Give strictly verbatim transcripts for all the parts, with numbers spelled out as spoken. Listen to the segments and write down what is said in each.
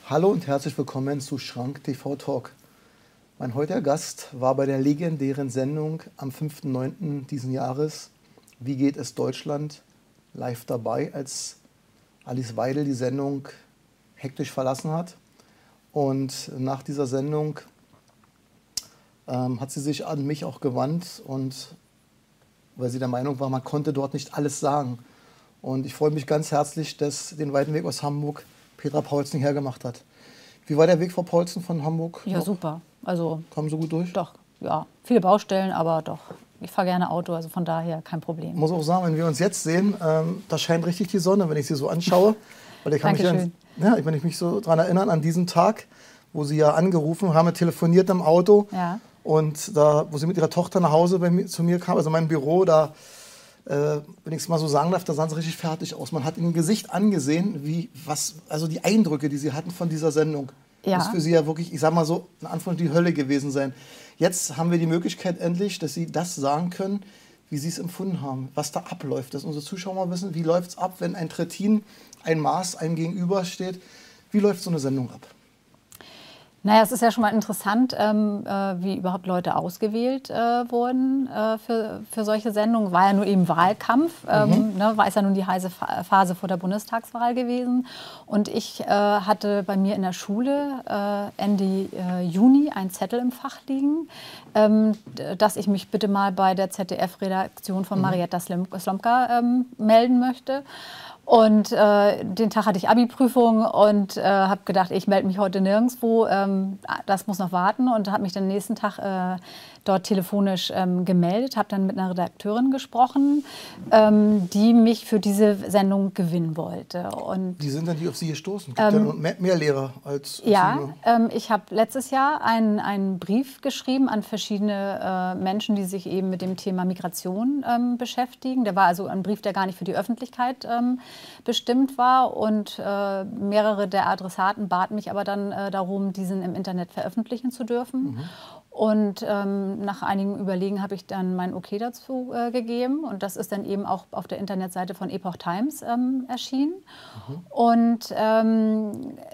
Hallo und herzlich willkommen zu Schrank T V Talk. Mein heutiger Gast war bei der legendären Sendung am fünften neunten diesen Jahres Wie geht es Deutschland? Live dabei, als Alice Weidel die Sendung hektisch verlassen hat. Und nach dieser Sendung ähm, hat sie sich an mich auch gewandt, und weil sie der Meinung war, man konnte dort nicht alles sagen. Und ich freue mich ganz herzlich, dass den weiten Weg aus Hamburg Petra Paulsen hergemacht hat. Wie war der Weg, Frau Paulsen, von Hamburg? Ja, noch? Super. Also, kommen Sie gut durch? Doch, ja. Viele Baustellen, aber doch. Ich fahre gerne Auto, also von daher kein Problem. Ich muss auch sagen, wenn wir uns jetzt sehen, ähm, da scheint richtig die Sonne, wenn ich sie so anschaue. Weil ich kann mich an, ja, wenn ich mich so daran erinnere, an diesen Tag, wo Sie ja angerufen haben, telefoniert im Auto. Ja. Und da, wo Sie mit Ihrer Tochter nach Hause bei mir, zu mir kam, also mein Büro, da, äh, wenn ich es mal so sagen darf, da sahen Sie richtig fertig aus. Man hat Ihnen im Gesicht angesehen, wie, was, also die Eindrücke, die Sie hatten von dieser Sendung. Ja. Das ist für Sie ja wirklich, ich sag mal so, in Anführungszeichen die Hölle gewesen sein. Jetzt haben wir die Möglichkeit endlich, dass Sie das sagen können, wie Sie es empfunden haben, was da abläuft. Dass unsere Zuschauer mal wissen, wie läuft es ab, wenn ein Trittin, ein Maß einem gegenübersteht. Wie läuft so eine Sendung ab? Naja, es ist ja schon mal interessant, ähm, äh, wie überhaupt Leute ausgewählt äh, wurden äh, für, für solche Sendungen. War ja nur eben Wahlkampf, ähm, mhm. ne, war es ja nun die heiße Phase vor der Bundestagswahl gewesen. Und ich äh, hatte bei mir in der Schule äh, Ende äh, Juni einen Zettel im Fach liegen, ähm, dass ich mich bitte mal bei der Z D F-Redaktion von mhm. Marietta Slomka ähm, melden möchte. Und äh, den Tag hatte ich Abi-Prüfung und äh, habe gedacht, ich melde mich heute nirgendwo, ähm, das muss noch warten, und habe mich dann nächsten Tag äh, dort telefonisch ähm, gemeldet, habe dann mit einer Redakteurin gesprochen, ähm, die mich für diese Sendung gewinnen wollte. Und, die sind dann die auf Sie gestoßen? Gibt ähm, ja mehr, mehr Lehrer als, als Ja, ähm, ich habe letztes Jahr einen, einen Brief geschrieben an verschiedene äh, Menschen, die sich eben mit dem Thema Migration ähm, beschäftigen. Der war also ein Brief, der gar nicht für die Öffentlichkeit ähm, bestimmt war, und äh, mehrere der Adressaten baten mich aber dann äh, darum, diesen im Internet veröffentlichen zu dürfen. Mhm. Und ähm, nach einigen Überlegen habe ich dann mein Okay dazu äh, gegeben, und das ist dann eben auch auf der Internetseite von Epoch Times ähm, erschienen. Mhm. Und ähm,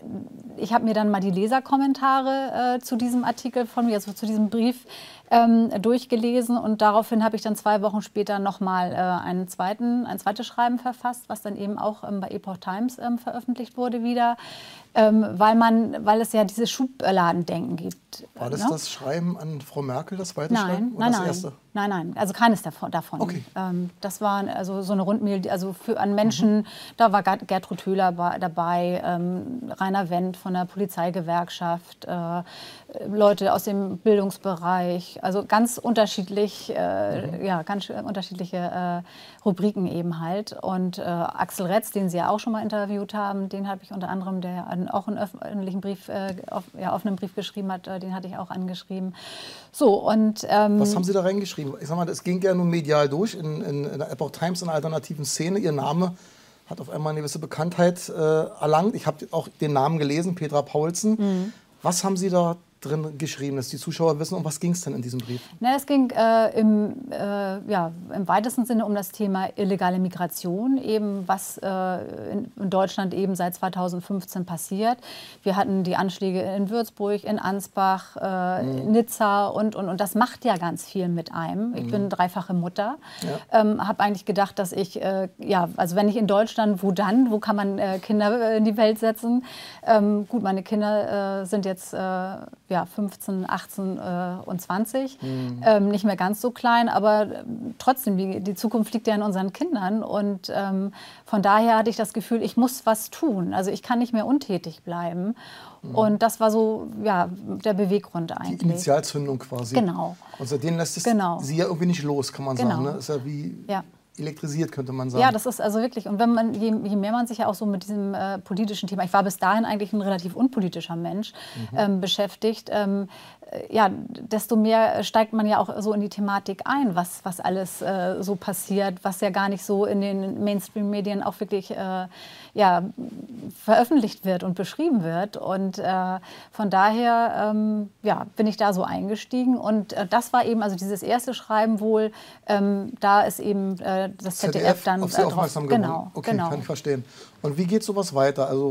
ich habe mir dann mal die Leserkommentare äh, zu diesem Artikel von mir, also zu diesem Brief, ähm, durchgelesen, und daraufhin habe ich dann zwei Wochen später nochmal äh, einen zweiten, ein zweites Schreiben verfasst, was dann eben auch ähm, bei Epoch Times ähm, veröffentlicht wurde wieder, ähm, weil, man, weil es ja dieses Schubladendenken gibt. War das ne? das Schreiben an Frau Merkel, das zweite Nein, Schreiben, oder nein, das nein, erste? nein, nein, also keines davon. davon. Okay. Ähm, das war also so eine Rundmail, also für, an Menschen, mhm. da war Gertrud Höhler dabei, ähm, Rainer Wendt von der Polizeigewerkschaft, äh, Leute aus dem Bildungsbereich, also ganz unterschiedlich, äh, mhm. ja, ganz unterschiedliche äh, Rubriken eben halt. Und äh, Axel Retz, den Sie ja auch schon mal interviewt haben, den habe ich unter anderem, der auch einen öffentlichen Brief, äh, auf, ja, offenen Brief geschrieben hat, äh, den hatte ich auch angeschrieben. So, und, ähm, was haben Sie da reingeschrieben? Ich sag mal, es ging ja nun medial durch, in, in, in der Epoch Times, in der alternativen Szene. Ihr Name hat auf einmal eine gewisse Bekanntheit äh, erlangt. Ich habe auch den Namen gelesen, Petra Paulsen. Mhm. Was haben Sie da drin geschrieben, dass die Zuschauer wissen, um was ging es denn in diesem Brief? Na, es ging äh, im, äh, ja, im weitesten Sinne um das Thema illegale Migration, eben was äh, in, in Deutschland eben seit zweitausendfünfzehn passiert. Wir hatten die Anschläge in Würzburg, in Ansbach, äh, mhm. Nizza und, und, und das macht ja ganz viel mit einem. Ich mhm. bin dreifache Mutter, ja. ähm, habe eigentlich gedacht, dass ich, äh, ja, also wenn nicht in Deutschland, wo dann? Wo kann man äh, Kinder in die Welt setzen? Ähm, gut, meine Kinder äh, sind jetzt äh, ja, fünfzehn, achtzehn äh, und zwanzig, mhm. ähm, nicht mehr ganz so klein, aber äh, trotzdem, die, die Zukunft liegt ja in unseren Kindern, und ähm, von daher hatte ich das Gefühl, ich muss was tun, also ich kann nicht mehr untätig bleiben, mhm. und das war so, ja, der Beweggrund eigentlich. Die Initialzündung quasi. Genau. Und seitdem lässt es genau. Sie ja irgendwie nicht los, kann man genau. sagen, ne? Ist ja wie... Ja. elektrisiert, könnte man sagen. Ja, das ist also wirklich, und wenn man, je, je mehr man sich ja auch so mit diesem äh, politischen Thema, ich war bis dahin eigentlich ein relativ unpolitischer Mensch, mhm. ähm, beschäftigt, ähm, äh, ja, desto mehr steigt man ja auch so in die Thematik ein, was, was alles äh, so passiert, was ja gar nicht so in den Mainstream-Medien auch wirklich äh, ja, veröffentlicht wird und beschrieben wird. Und äh, von daher ähm, ja, bin ich da so eingestiegen, und äh, das war eben, also dieses erste Schreiben wohl, ähm, da ist eben äh, das Z D F, Z D F dann auf Sie äh, aufmerksam drauf, geworden. genau, Okay, genau. kann ich verstehen. Und wie geht sowas weiter? Also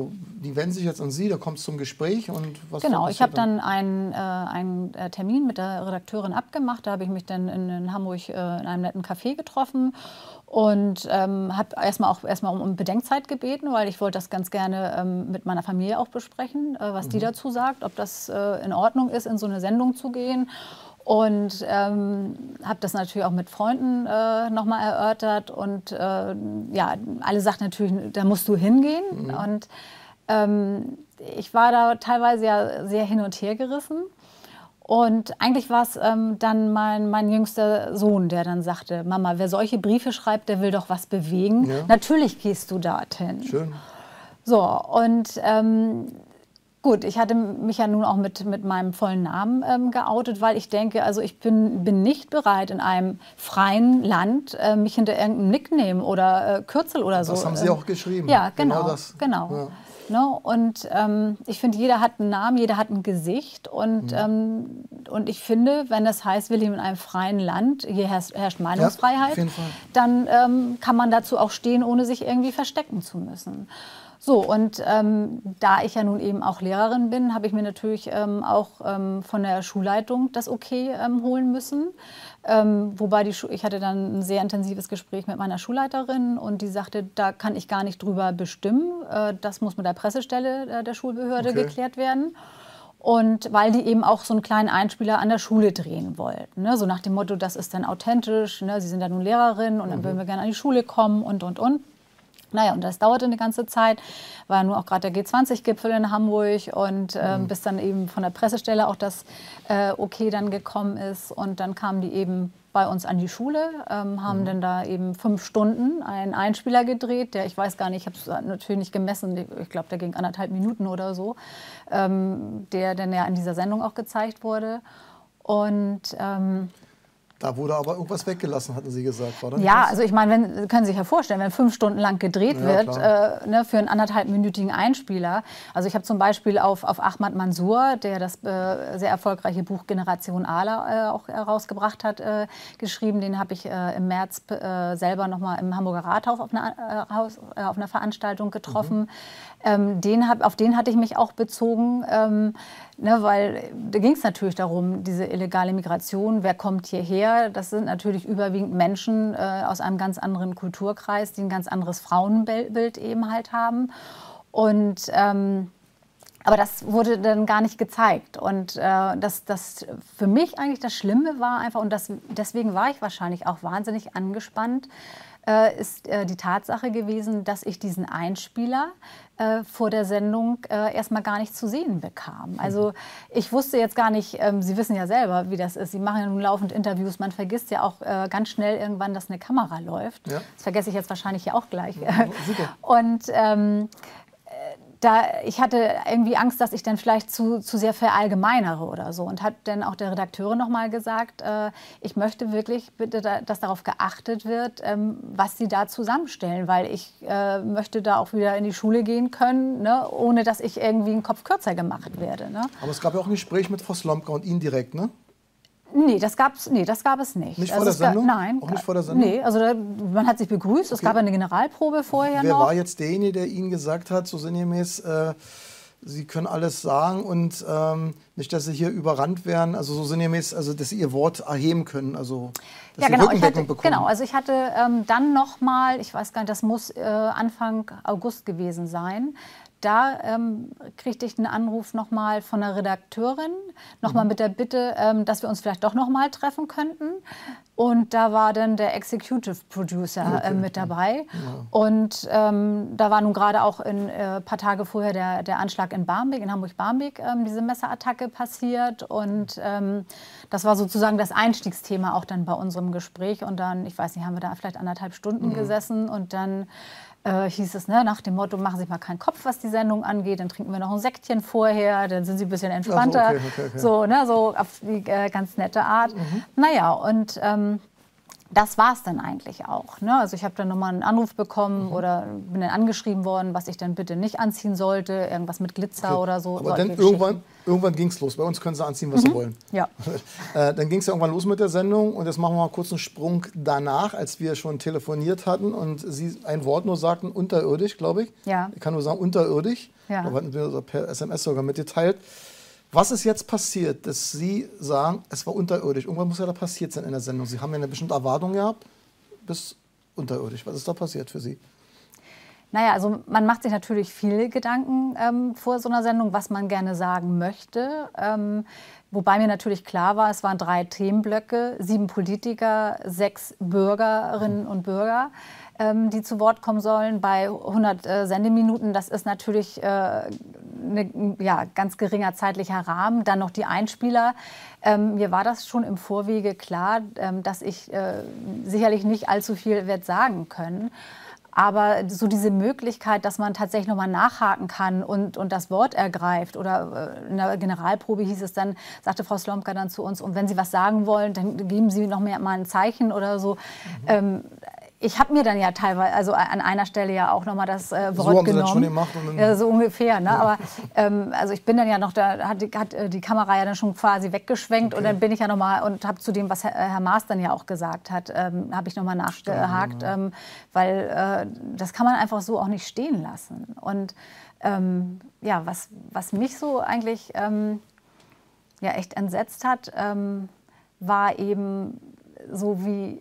die wenden sich jetzt an Sie, da kommt es zum Gespräch und was Genau, ich habe dann einen, äh, einen Termin mit der Redakteurin abgemacht. Da habe ich mich dann in, in Hamburg äh, in einem netten Café getroffen und ähm, habe erstmal auch erstmal um, um Bedenkzeit gebeten, weil ich wollte das ganz gerne ähm, mit meiner Familie auch besprechen, äh, was mhm. die dazu sagt, ob das äh, in Ordnung ist, in so eine Sendung zu gehen. Und ähm, habe das natürlich auch mit Freunden äh, nochmal erörtert. Und äh, ja, alle sagten natürlich, da musst du hingehen. Mhm. Und ähm, ich war da teilweise ja sehr hin und her gerissen. Und eigentlich war es ähm, dann mein, mein jüngster Sohn, der dann sagte, Mama, wer solche Briefe schreibt, der will doch was bewegen. Ja. Natürlich gehst du dorthin. Schön. So, und ähm, gut, ich hatte mich ja nun auch mit, mit meinem vollen Namen ähm, geoutet, weil ich denke, also ich bin, bin nicht bereit, in einem freien Land äh, mich hinter irgendeinem Nickname oder äh, Kürzel oder das so. Das haben Sie auch geschrieben. Ja, genau. Genau. Das, genau. Ja. Ne? Und ähm, ich finde, jeder hat einen Namen, jeder hat ein Gesicht. Und, mhm. ähm, und ich finde, wenn das heißt, wir leben in einem freien Land, hier herrscht, herrscht Meinungsfreiheit, ja, auf jeden Fall. dann ähm, kann man dazu auch stehen, ohne sich irgendwie verstecken zu müssen. So, und ähm, da ich ja nun eben auch Lehrerin bin, habe ich mir natürlich ähm, auch ähm, von der Schulleitung das Okay ähm, holen müssen. Ähm, wobei die Schu ich hatte dann ein sehr intensives Gespräch mit meiner Schulleiterin und die sagte, da kann ich gar nicht drüber bestimmen. Äh, das muss mit der Pressestelle äh, der Schulbehörde okay. geklärt werden. Und weil die eben auch so einen kleinen Einspieler an der Schule drehen wollten. Ne? So nach dem Motto, das ist dann authentisch, ne? Sie sind ja nun Lehrerin und dann mhm. würden wir gerne an die Schule kommen und, und, und. Naja, und das dauerte eine ganze Zeit, war nur auch gerade der G zwanzig Gipfel in Hamburg und äh, mhm. bis dann eben von der Pressestelle auch das äh, Okay dann gekommen ist. Und dann kamen die eben bei uns an die Schule, ähm, haben mhm. dann da eben fünf Stunden einen Einspieler gedreht, der, ich weiß gar nicht, ich habe es natürlich nicht gemessen, ich glaube, der ging anderthalb Minuten oder so, ähm, der dann ja in dieser Sendung auch gezeigt wurde. Und ähm, da wurde aber irgendwas weggelassen, hatten Sie gesagt, oder? Ja, also ich meine, wenn, Sie können sich ja vorstellen, wenn fünf Stunden lang gedreht ja, wird äh, ne, für einen anderthalbminütigen Einspieler. Also ich habe zum Beispiel auf, auf Ahmad Mansour, der das äh, sehr erfolgreiche Buch Generation Ala äh, auch herausgebracht hat, äh, geschrieben. Den habe ich äh, im März äh, selber noch mal im Hamburger Rathaus auf einer, äh, Haus, äh, auf einer Veranstaltung getroffen. Mhm. Ähm, den hab, auf den hatte ich mich auch bezogen, ähm, ne, weil da ging es natürlich darum, diese illegale Migration, wer kommt hierher? Das sind natürlich überwiegend Menschen äh, aus einem ganz anderen Kulturkreis, die ein ganz anderes Frauenbild eben halt haben. Und ähm, aber das wurde dann gar nicht gezeigt. Und äh, das, das für mich eigentlich das Schlimme war einfach, und das, deswegen war ich wahrscheinlich auch wahnsinnig angespannt, äh, ist äh, die Tatsache gewesen, dass ich diesen Einspieler äh, vor der Sendung äh, erstmal gar nicht zu sehen bekam. Also ich wusste jetzt gar nicht, ähm, Sie wissen ja selber, wie das ist. Sie machen ja nun laufend Interviews, man vergisst ja auch äh, ganz schnell irgendwann, dass eine Kamera läuft. Ja. Das vergesse ich jetzt wahrscheinlich ja auch gleich. Ja, super. Und ähm, Da, ich hatte irgendwie Angst, dass ich dann vielleicht zu, zu sehr verallgemeinere oder so. Und hat dann auch der Redakteurin noch mal gesagt, äh, ich möchte wirklich bitte, da, dass darauf geachtet wird, ähm, was sie da zusammenstellen. Weil ich äh, möchte da auch wieder in die Schule gehen können, ne, ohne dass ich irgendwie einen Kopf kürzer gemacht werde. Ne? Aber es gab ja auch ein Gespräch mit Frau Slomka und Ihnen direkt, ne? Nee, das gab's, nee, das gab es nicht. Nicht vor also der Sendung? Gab, nein. Auch nicht vor der Sendung? Nee, also da, man hat sich begrüßt, okay. Es gab eine Generalprobe vorher Wer noch. Wer war jetzt derjenige, der Ihnen gesagt hat, so sinngemäß, äh, Sie können alles sagen und ähm, nicht, dass Sie hier überrannt werden, also so sinngemäß, also dass Sie Ihr Wort erheben können, also dass ja, Sie genau, Rückendeckung ich hatte, bekommen. Genau, also ich hatte ähm, dann noch mal, ich weiß gar nicht, das muss äh, Anfang August gewesen sein, da ähm, kriegte ich einen Anruf noch mal von der Redakteurin, noch mal mhm. mit der Bitte, ähm, dass wir uns vielleicht doch noch mal treffen könnten. Und da war dann der Executive Producer okay. äh, mit dabei. Ja. Und ähm, da war nun gerade auch ein äh, paar Tage vorher der, der Anschlag in Barmbek, in Hamburg-Barmbek, ähm, diese Messerattacke passiert. Und ähm, das war sozusagen das Einstiegsthema auch dann bei unserem Gespräch. Und dann, ich weiß nicht, haben wir da vielleicht anderthalb Stunden mhm. gesessen und dann Äh, hieß es, ne, nach dem Motto, machen Sie sich mal keinen Kopf, was die Sendung angeht, dann trinken wir noch ein Säckchen vorher, dann sind Sie ein bisschen entspannter, also okay, okay, okay. so, ne, so auf die äh, ganz nette Art. Mhm. Naja, und ähm, das war es dann eigentlich auch. Ne? Also ich habe dann nochmal einen Anruf bekommen mhm. oder bin dann angeschrieben worden, was ich dann bitte nicht anziehen sollte, irgendwas mit Glitzer okay. oder so. Aber dann irgendwann, irgendwann ging es los. Bei uns können sie anziehen, was mhm. sie wollen. Ja. äh, dann ging es ja irgendwann los mit der Sendung und jetzt machen wir mal kurz einen Sprung danach, als wir schon telefoniert hatten und Sie ein Wort nur sagten, unterirdisch, glaube ich. Ja. Ich kann nur sagen, unterirdisch. Ja. Da hatten wir per S M S sogar mitgeteilt. Was ist jetzt passiert, dass Sie sagen, es war unterirdisch? Irgendwann muss ja da passiert sein in der Sendung. Sie haben ja eine bestimmte Erwartung gehabt, bis unterirdisch. Was ist da passiert für Sie? Naja, also man macht sich natürlich viele Gedanken ähm, vor so einer Sendung, was man gerne sagen möchte. Ähm, wobei mir natürlich klar war, es waren drei Themenblöcke, sieben Politiker, sechs Bürgerinnen und Bürger, ähm, die zu Wort kommen sollen bei hundert äh, Sendeminuten. Das ist natürlich äh, ein ja, ganz geringer zeitlicher Rahmen. Dann noch die Einspieler. Ähm, mir war das schon im Vorwege klar, ähm, dass ich äh, sicherlich nicht allzu viel werde sagen können. Aber so diese Möglichkeit, dass man tatsächlich nochmal nachhaken kann und, und das Wort ergreift. Oder in der Generalprobe hieß es dann, sagte Frau Slomka dann zu uns, und wenn Sie was sagen wollen, dann geben Sie noch mehr mal ein Zeichen oder so. Mhm. Ähm, ich habe mir dann ja teilweise, also an einer Stelle ja auch nochmal das äh, Wort so haben genommen. Sie das schon gemacht und ja, so ungefähr. Ne? Ja. Aber ähm, also ich bin dann ja noch, da hat die, hat die Kamera ja dann schon quasi weggeschwenkt. Okay. Und dann bin ich ja nochmal und habe zu dem, was Herr, Herr Maas dann ja auch gesagt hat, ähm, habe ich nochmal nachgehakt. Ja. Ähm, weil äh, das kann man einfach so auch nicht stehen lassen. Und ähm, ja, was, was mich so eigentlich ähm, ja, echt entsetzt hat, ähm, war eben so wie...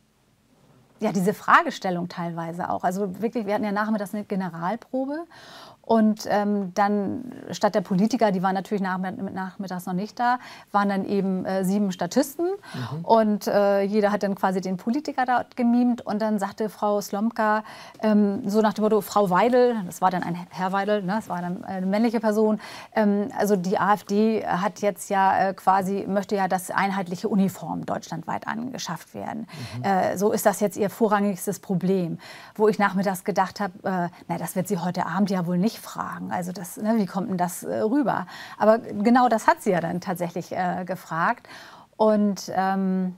Ja, diese Fragestellung teilweise auch. Also wirklich, wir hatten ja nachmittags eine Generalprobe und ähm, dann statt der Politiker, die waren natürlich nach, nachmittags noch nicht da, waren dann eben äh, sieben Statisten mhm. und äh, jeder hat dann quasi den Politiker dort gemimt und dann sagte Frau Slomka ähm, so nach dem Motto, Frau Weidel, das war dann ein Herr Weidel, ne, das war dann eine männliche Person, ähm, also die AfD hat jetzt ja äh, quasi, möchte ja, dass einheitliche Uniformen deutschlandweit angeschafft werden. Mhm. Äh, so ist das jetzt ihr vorrangigstes Problem, wo ich nachmittags gedacht habe, äh, na, das wird sie heute Abend ja wohl nicht fragen. Also das, ne, wie kommt denn das äh, rüber? Aber genau das hat sie ja dann tatsächlich äh, gefragt. Und ähm,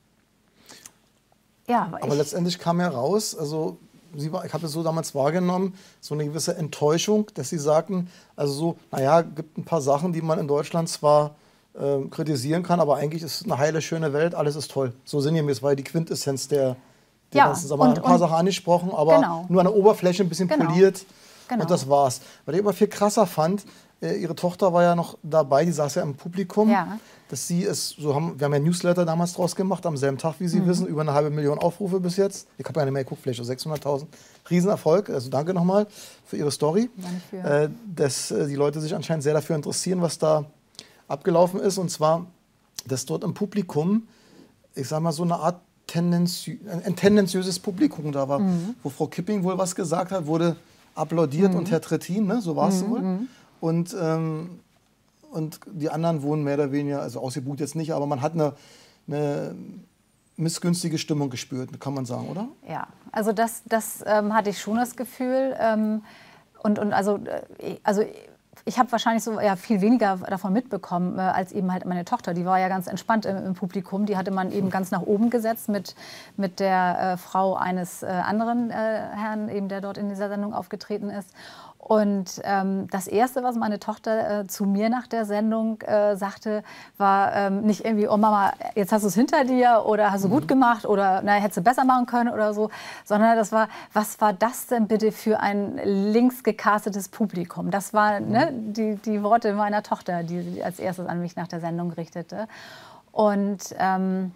ja, aber ich, letztendlich kam ja raus, also sie war, ich habe es so damals wahrgenommen, so eine gewisse Enttäuschung, dass sie sagten, also so, naja, gibt ein paar Sachen, die man in Deutschland zwar äh, kritisieren kann, aber eigentlich ist es eine heile, schöne Welt, alles ist toll. So sinngemäß war die Quintessenz der, der ja, ganzen, sagen wir mal, ein paar und, Sachen angesprochen, aber genau. nur an der Oberfläche ein bisschen genau. poliert. Genau. Und das war's. Was ich aber viel krasser fand, äh, ihre Tochter war ja noch dabei, die saß ja im Publikum, ja. dass sie es, so haben, wir haben ja Newsletter damals draus gemacht, am selben Tag, wie Sie mhm. wissen, über eine halbe Million Aufrufe bis jetzt. Ich habe ja eine Mail geguckt, vielleicht so sechshunderttausend. Riesenerfolg, also danke nochmal für Ihre Story. Danke. Äh, dass äh, die Leute sich anscheinend sehr dafür interessieren, was da abgelaufen ist. Und zwar, dass dort im Publikum, ich sag mal, so eine Art Tendenzi ein tendenziöses Publikum da war, mhm. wo Frau Kipping wohl was gesagt hat, wurde applaudiert mhm. und Herr Trittin, ne? So war es mhm. wohl. Und, ähm, und die anderen wurden mehr oder weniger, also ausgebucht jetzt nicht, aber man hat eine, eine missgünstige Stimmung gespürt, kann man sagen, oder? Ja, also das, das ähm, hatte ich schon das Gefühl. Ähm, und, und also, äh, also ich habe wahrscheinlich so ja, viel weniger davon mitbekommen, äh, als eben halt meine Tochter. Die war ja ganz entspannt im, im Publikum. Die hatte man eben ganz nach oben gesetzt mit, mit der äh, Frau eines äh, anderen äh, Herrn, eben, der dort in dieser Sendung aufgetreten ist. Und ähm, das Erste, was meine Tochter äh, zu mir nach der Sendung äh, sagte, war ähm, nicht irgendwie, oh Mama, jetzt hast du es hinter dir oder hast du mhm. gut gemacht oder na, hättest du besser machen können oder so, sondern das war, was war das denn bitte für ein links gecastetes Publikum? Das waren mhm. ne, die, die Worte meiner Tochter, die sie als erstes an mich nach der Sendung richtete. Und ähm,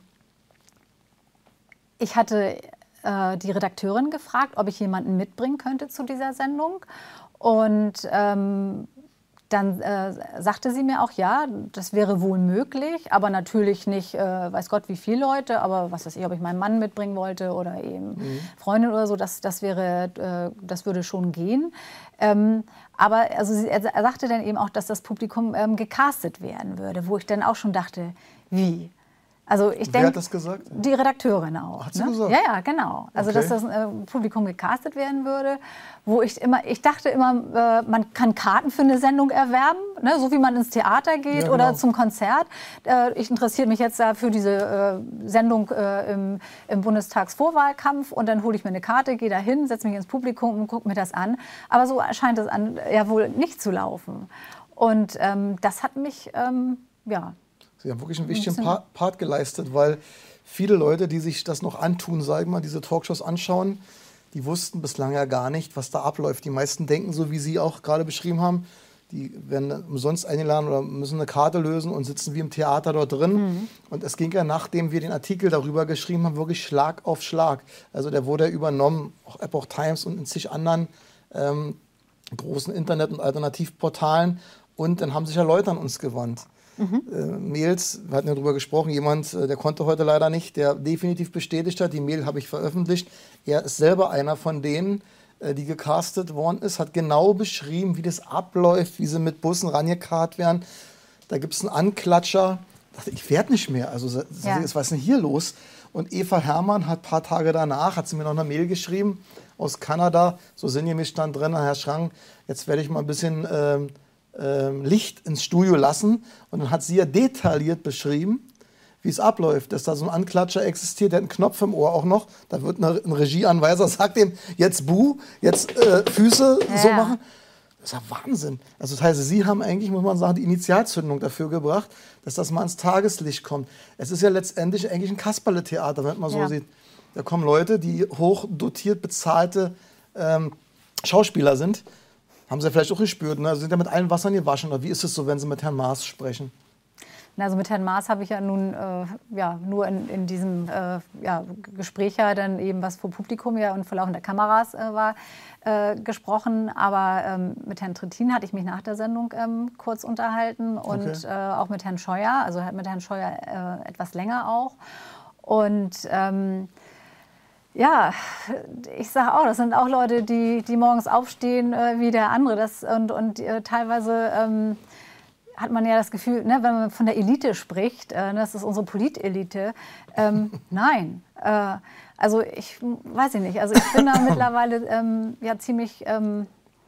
ich hatte äh, die Redakteurin gefragt, ob ich jemanden mitbringen könnte zu dieser Sendung. Und ähm, dann äh, sagte sie mir auch, ja, das wäre wohl möglich, aber natürlich nicht, äh, weiß Gott, wie viele Leute, aber was weiß ich, ob ich meinen Mann mitbringen wollte oder eben mhm. Freundin oder so, das, das, wäre, äh, das würde schon gehen. Ähm, aber also sie, er, er sagte dann eben auch, dass das Publikum ähm, gecastet werden würde, wo ich dann auch schon dachte, wie? Also ich Wer denk, hat das gesagt? Die Redakteurin auch. Hat sie ne? gesagt? Ja, ja, genau. Also okay. dass das äh, Publikum gecastet werden würde, wo ich immer, ich dachte immer, äh, man kann Karten für eine Sendung erwerben, ne, so wie man ins Theater geht ja, genau. oder zum Konzert. Äh, ich interessiere mich jetzt da für diese äh, Sendung äh, im, im Bundestagsvorwahlkampf und dann hole ich mir eine Karte, gehe da hin, setze mich ins Publikum und gucke mir das an. Aber so scheint es an, ja wohl nicht zu laufen. Und ähm, das hat mich, ähm, ja... Sie haben wirklich einen wichtigen ein Part geleistet, weil viele Leute, die sich das noch antun, sagen wir, diese Talkshows anschauen, die wussten bislang ja gar nicht, was da abläuft. Die meisten denken, so wie Sie auch gerade beschrieben haben, die werden umsonst eingeladen oder müssen eine Karte lösen und sitzen wie im Theater dort drin. Mhm. Und es ging ja, nachdem wir den Artikel darüber geschrieben haben, wirklich Schlag auf Schlag. Also der wurde ja übernommen, auch Epoch Times und in zig anderen ähm, großen Internet- und Alternativportalen. Und dann haben sich ja Leute an uns gewandt. Mhm. Äh, Mails, wir hatten ja darüber gesprochen, jemand, äh, der konnte heute leider nicht, der definitiv bestätigt hat, die Mail habe ich veröffentlicht. Er ist selber einer von denen, äh, die gecastet worden ist, hat genau beschrieben, wie das abläuft, wie sie mit Bussen rangekarrt werden. Da gibt es einen Anklatscher. Ich werde nicht mehr, also ja. Was ist denn hier los? Und Eva Herrmann hat ein paar Tage danach, hat sie mir noch eine Mail geschrieben aus Kanada, so sinngemäß stand drin, Herr Schrang, jetzt werde ich mal ein bisschen... Ähm, Licht ins Studio lassen. Und dann hat sie ja detailliert beschrieben, wie es abläuft, dass da so ein Anklatscher existiert, der hat einen Knopf im Ohr auch noch. Da wird eine, ein Regieanweiser, sagt ihm, jetzt Buh, jetzt äh, Füße ja. so machen. Das ist ja Wahnsinn. Also das heißt, Sie haben eigentlich, muss man sagen, die Initialzündung dafür gebracht, dass das mal ins Tageslicht kommt. Es ist ja letztendlich eigentlich ein Kasperle-Theater, wenn man so ja. sieht. Da kommen Leute, die hochdotiert bezahlte ähm, Schauspieler sind. Haben Sie vielleicht auch gespürt, ne? Sie sind ja mit allen Wassern gewaschen. Oder wie ist es so, wenn Sie mit Herrn Maas sprechen? Also mit Herrn Maas habe ich ja nun äh, ja, nur in, in diesem äh, ja, Gespräch ja dann eben, was vor Publikum ja und vor laufender Kameras äh, war, äh, gesprochen. Aber ähm, mit Herrn Trittin hatte ich mich nach der Sendung ähm, kurz unterhalten und okay. äh, auch mit Herrn Scheuer, also mit Herrn Scheuer äh, etwas länger auch. Und ähm, ja, ich sage auch, das sind auch Leute, die, die morgens aufstehen äh, wie der andere. Das, und und äh, teilweise ähm, hat man ja das Gefühl, ne, wenn man von der Elite spricht, äh, das ist unsere Politelite. Ähm, nein, äh, also ich weiß ich nicht. Also ich bin da mittlerweile ähm, ja ziemlich... Ähm,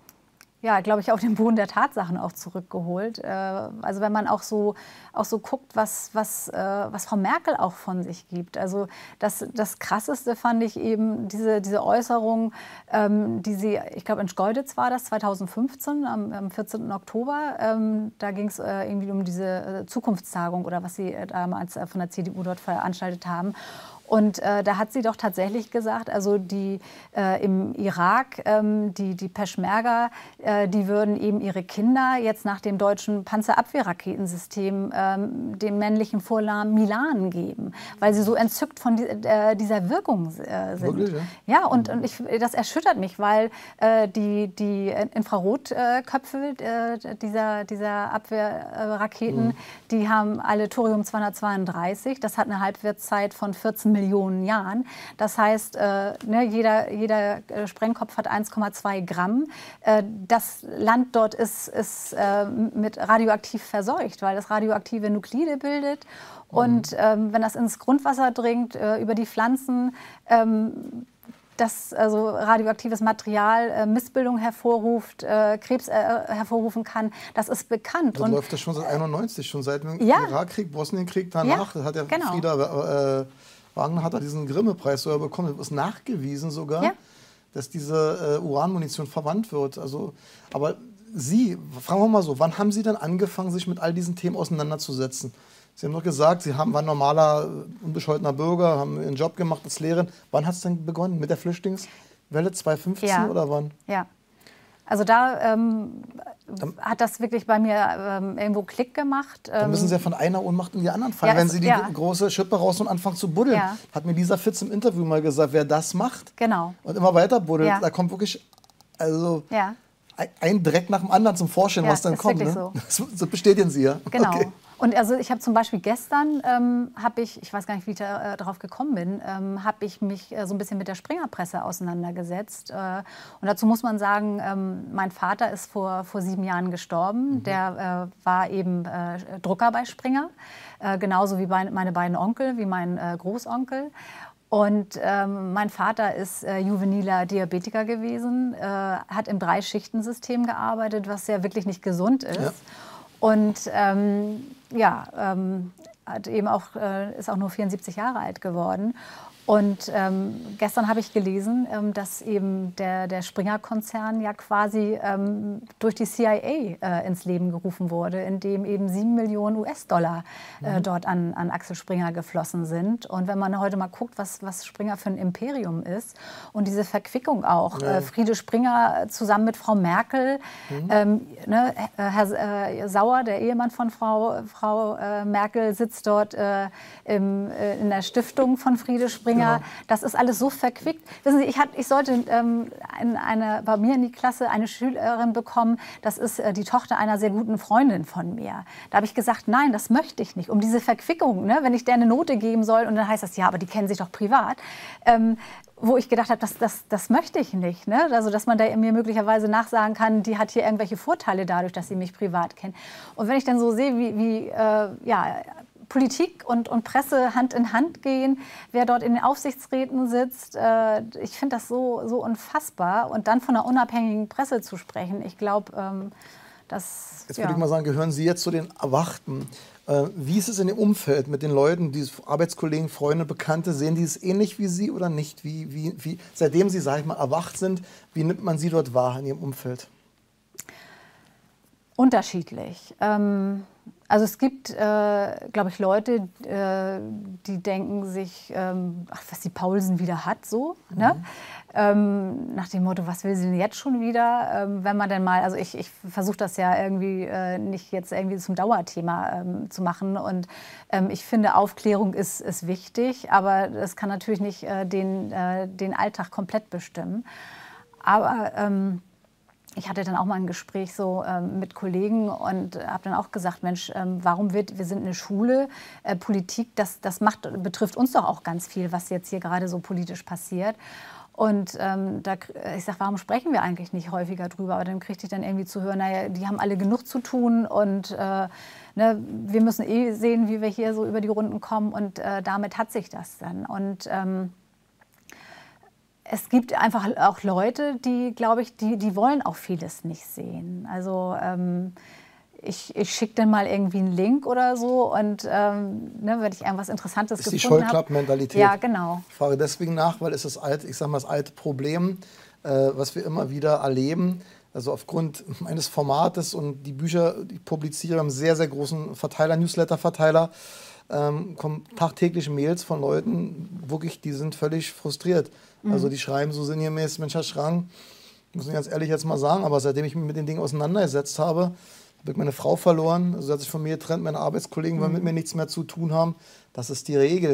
ja, glaube ich, auf den Boden der Tatsachen auch zurückgeholt. Äh, also wenn man auch so, auch so guckt, was, was, äh, was Frau Merkel auch von sich gibt. Also das, das Krasseste fand ich eben diese, diese Äußerung, ähm, die sie, ich glaube in Schkeuditz war das, zweitausendfünfzehn, am, am vierzehnten Oktober. Ähm, da ging es äh, irgendwie um diese äh, Zukunftstagung oder was sie äh, damals äh, von der C D U dort veranstaltet haben. Und äh, da hat sie doch tatsächlich gesagt, also die äh, im Irak, ähm, die, die Peschmerga, äh, die würden eben ihre Kinder jetzt nach dem deutschen Panzerabwehrraketensystem ähm, dem männlichen Vornamen Milan geben, weil sie so entzückt von die, äh, dieser Wirkung äh, sind. Wirklich, ja? Ja, und, und ich, das erschüttert mich, weil äh, die, die Infrarotköpfe äh, dieser, dieser Abwehrraketen, mhm. die haben alle Thorium zweihundertzweiunddreißig, das hat eine Halbwertszeit von vierzehn Millionen Jahren. Das heißt, äh, ne, jeder, jeder Sprengkopf hat eins Komma zwei Gramm. Äh, das Land dort ist, ist äh, mit radioaktiv verseucht, weil das radioaktive Nuklide bildet. Mhm. Und ähm, wenn das ins Grundwasser dringt, äh, über die Pflanzen, ähm, das also radioaktives Material äh, Missbildung hervorruft, äh, Krebs äh, hervorrufen kann, das ist bekannt. Das und läuft das schon seit einundneunzig, schon seit dem ja. Irakkrieg, Bosnienkrieg danach. Ja, hat ja genau. Frieda äh, Wagner hat er diesen Grimme-Preis sogar bekommen. Es ist nachgewiesen sogar, ja. dass diese äh, Uranmunition verwandt wird. Also, aber Sie, fragen wir mal so, wann haben Sie denn angefangen, sich mit all diesen Themen auseinanderzusetzen? Sie haben doch gesagt, Sie haben, waren normaler, unbescholtener Bürger, haben Ihren Job gemacht als Lehrerin. Wann hat es denn begonnen? Mit der Flüchtlingswelle zweitausendfünfzehn ja. oder wann? Ja. Also da ähm, hat das wirklich bei mir ähm, irgendwo Klick gemacht. Dann müssen Sie ja von einer Ohnmacht in die anderen fallen. Ja, wenn Sie die ja. große Schippe raus und anfangen zu buddeln. Ja. Hat mir Lisa Fitz im Interview mal gesagt, wer das macht genau. und immer weiter buddelt, ja. da kommt wirklich also ja. ein Dreck nach dem anderen zum Vorstellen, ja, was dann ist kommt. Ne? So. Das, das bestätigen Sie ja. Genau. Okay. Und also ich habe zum Beispiel gestern, ähm, habe ich, ich weiß gar nicht, wie ich da, äh, darauf gekommen bin, ähm, habe ich mich äh, so ein bisschen mit der Springerpresse auseinandergesetzt. Äh, und dazu muss man sagen, ähm, mein Vater ist vor, vor sieben Jahren gestorben. Mhm. Der äh, war eben äh, Drucker bei Springer, äh, genauso wie bei, meine beiden Onkel, wie mein äh, Großonkel. Und ähm, mein Vater ist äh, juveniler Diabetiker gewesen, äh, hat im Drei-Schichten-System gearbeitet, was ja wirklich nicht gesund ist. Ja. Und ähm, ja, ähm, hat eben auch, äh, ist auch nur vierundsiebzig Jahre alt geworden. Und ähm, gestern habe ich gelesen, ähm, dass eben der, der Springer-Konzern ja quasi ähm, durch die C I A äh, ins Leben gerufen wurde, in dem eben sieben Millionen U S-Dollar äh, mhm. dort an, an Axel Springer geflossen sind. Und wenn man heute mal guckt, was, was Springer für ein Imperium ist und diese Verquickung auch, ja. äh, Friede Springer zusammen mit Frau Merkel, mhm. ähm, ne, Herr äh, Sauer, der Ehemann von Frau, Frau äh, Merkel, sitzt dort äh, im, äh, in der Stiftung von Friede Springer. Genau. Das ist alles so verquickt. Wissen Sie, ich, hat, ich sollte ähm, in eine, bei mir in die Klasse eine Schülerin bekommen, das ist äh, die Tochter einer sehr guten Freundin von mir. Da habe ich gesagt, nein, das möchte ich nicht. Um diese Verquickung, ne, wenn ich der eine Note geben soll und dann heißt das, ja, aber die kennen sich doch privat. Ähm, wo ich gedacht habe, das, das, das möchte ich nicht. Ne? Also, dass man da mir möglicherweise nachsagen kann, die hat hier irgendwelche Vorteile dadurch, dass sie mich privat kennt. Und wenn ich dann so sehe, wie, wie äh, ja, Politik und, und Presse Hand in Hand gehen, wer dort in den Aufsichtsräten sitzt. Äh, ich finde das so, so unfassbar. Und dann von einer unabhängigen Presse zu sprechen, ich glaube, ähm, das... Jetzt ja. würde ich mal sagen, gehören Sie jetzt zu den Erwachten. Äh, wie ist es in dem Umfeld mit den Leuten, die Arbeitskollegen, Freunde, Bekannte, sehen die es ähnlich wie Sie oder nicht? Wie, wie, wie, seitdem Sie, sage ich mal, erwacht sind, wie nimmt man Sie dort wahr in Ihrem Umfeld? Unterschiedlich. Ähm Also es gibt, äh, glaube ich, Leute, äh, die denken sich, ähm, ach, was die Paulsen wieder hat, so, mhm. ne? Ähm, nach dem Motto, was will sie denn jetzt schon wieder? Ähm, wenn man denn mal, also ich, ich versuche das ja irgendwie äh, nicht jetzt irgendwie zum Dauerthema ähm, zu machen. Und ähm, ich finde, Aufklärung ist, ist wichtig, aber das kann natürlich nicht äh, den, äh, den Alltag komplett bestimmen. Aber ähm, ich hatte dann auch mal ein Gespräch so ähm, mit Kollegen und habe dann auch gesagt, Mensch, ähm, warum wird, wir sind eine Schule, äh, Politik, das, das macht, betrifft uns doch auch ganz viel, was jetzt hier gerade so politisch passiert. Und ähm, da, ich sage, warum sprechen wir eigentlich nicht häufiger drüber? Aber dann kriegte ich dann irgendwie zu hören, naja, die haben alle genug zu tun und äh, ne, wir müssen eh sehen, wie wir hier so über die Runden kommen und äh, damit hat sich das dann. Und ähm, es gibt einfach auch Leute, die, glaube ich, die, die wollen auch vieles nicht sehen. Also ähm, ich, ich schicke dann mal irgendwie einen Link oder so und ähm, ne, wenn ich irgendwas Interessantes gefunden habe. Ist die Scheuklappen-Mentalität. Ja, genau. Ich frage deswegen nach, weil es das alte, ich sag mal, das alte Problem, äh, was wir immer wieder erleben. Also aufgrund meines Formates und die Bücher, die ich publiziere, haben einen sehr, sehr großen Verteiler, Newsletter-Verteiler. Ähm, kommen tagtäglich Mails von Leuten, wirklich, die sind völlig frustriert. Mhm. Also die schreiben so sinngemäß, Mensch, Herr Schrang, muss ich ganz ehrlich jetzt mal sagen, aber seitdem ich mich mit den Dingen auseinandergesetzt habe, habe ich meine Frau verloren, also sie hat sich von mir getrennt, meine Arbeitskollegen mhm. wollen mit mir nichts mehr zu tun haben. Das ist die Regel.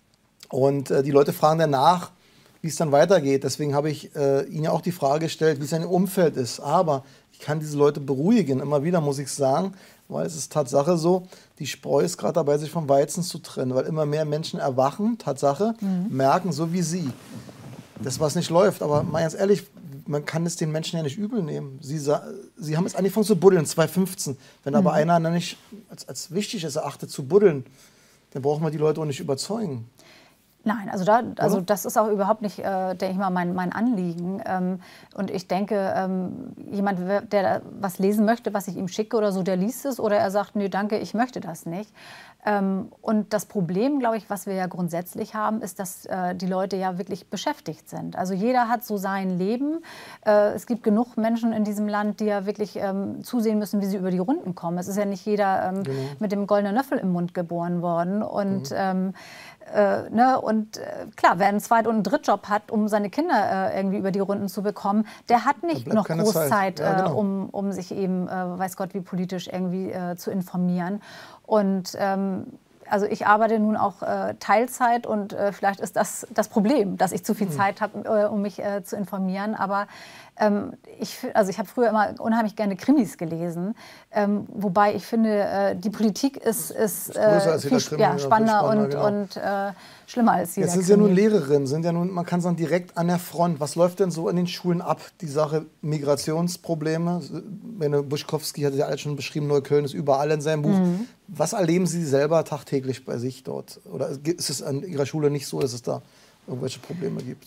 Und äh, die Leute fragen danach, wie es dann weitergeht. Deswegen habe ich äh, Ihnen ja auch die Frage gestellt, wie es in Ihrem Umfeld ist. Aber ich kann diese Leute beruhigen, immer wieder muss ich sagen, weil es ist Tatsache so, die Spreu ist gerade dabei, sich vom Weizen zu trennen, weil immer mehr Menschen erwachen, Tatsache, mhm. merken, so wie Sie, dass was nicht läuft. Aber mal ganz ehrlich, man kann es den Menschen ja nicht übel nehmen. Sie, Sie haben es angefangen zu buddeln, zweitausendfünfzehn. Wenn mhm. aber einer dann nicht als, als wichtig ist, erachtet zu buddeln, dann brauchen wir die Leute auch nicht überzeugen. Nein, also, da, also das ist auch überhaupt nicht, äh, denke ich mal, mein, mein Anliegen. Ähm, und ich denke, ähm, jemand, der was lesen möchte, was ich ihm schicke oder so, der liest es oder er sagt, nee, danke, ich möchte das nicht. Ähm, und das Problem, glaube ich, was wir ja grundsätzlich haben, ist, dass äh, die Leute ja wirklich beschäftigt sind. Also jeder hat so sein Leben. Äh, es gibt genug Menschen in diesem Land, die ja wirklich ähm, zusehen müssen, wie sie über die Runden kommen. Es ist ja nicht jeder ähm, genau. mit dem goldenen Löffel im Mund geboren worden. Und mhm. ähm, Äh, ne? Und äh, klar, wer einen Zweit- und einen Drittjob hat, um seine Kinder äh, irgendwie über die Runden zu bekommen, der hat nicht noch groß Zeit, Zeit ja, genau. äh, um, um sich eben, äh, weiß Gott, wie politisch irgendwie äh, zu informieren. Und ähm, also ich arbeite nun auch äh, Teilzeit und äh, vielleicht ist das das Problem, dass ich zu viel Zeit habe, äh, um mich äh, zu informieren. Aber ähm, ich, also ich habe früher immer unheimlich gerne Krimis gelesen, ähm, wobei ich finde, äh, die Politik ist, ist äh, viel Krimi, ja, spannender, spannender und, genau. und äh, schlimmer als jeder Jetzt sind Sie ja nun Lehrerin, sind ja nun, man kann sagen, direkt an der Front. Was läuft denn so in den Schulen ab? Die Sache Migrationsprobleme. Bene Buschkowski hat ja alles schon beschrieben, Neukölln ist überall in seinem Buch. Mhm. Was erleben Sie selber tagtäglich bei sich dort? Oder ist es an Ihrer Schule nicht so, dass es da irgendwelche Probleme gibt?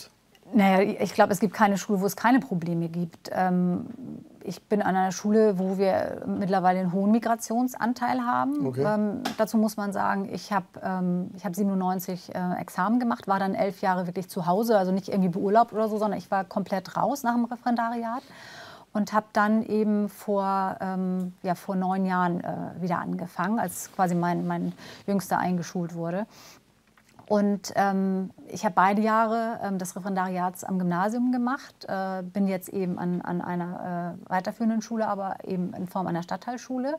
Naja, ich glaube, es gibt keine Schule, wo es keine Probleme gibt. Ähm, ich bin an einer Schule, wo wir mittlerweile einen hohen Migrationsanteil haben. Okay. Ähm, dazu muss man sagen, ich habe ähm, ich hab siebenundneunzig äh, Examen gemacht, war dann elf Jahre wirklich zu Hause, also nicht irgendwie beurlaubt oder so, sondern ich war komplett raus nach dem Referendariat und habe dann eben vor, ähm, ja, vor neun Jahren äh, wieder angefangen, als quasi mein, mein Jüngster eingeschult wurde. Und ähm, ich habe beide Jahre ähm, des Referendariats am Gymnasium gemacht, äh, bin jetzt eben an, an einer äh, weiterführenden Schule, aber eben in Form einer Stadtteilschule.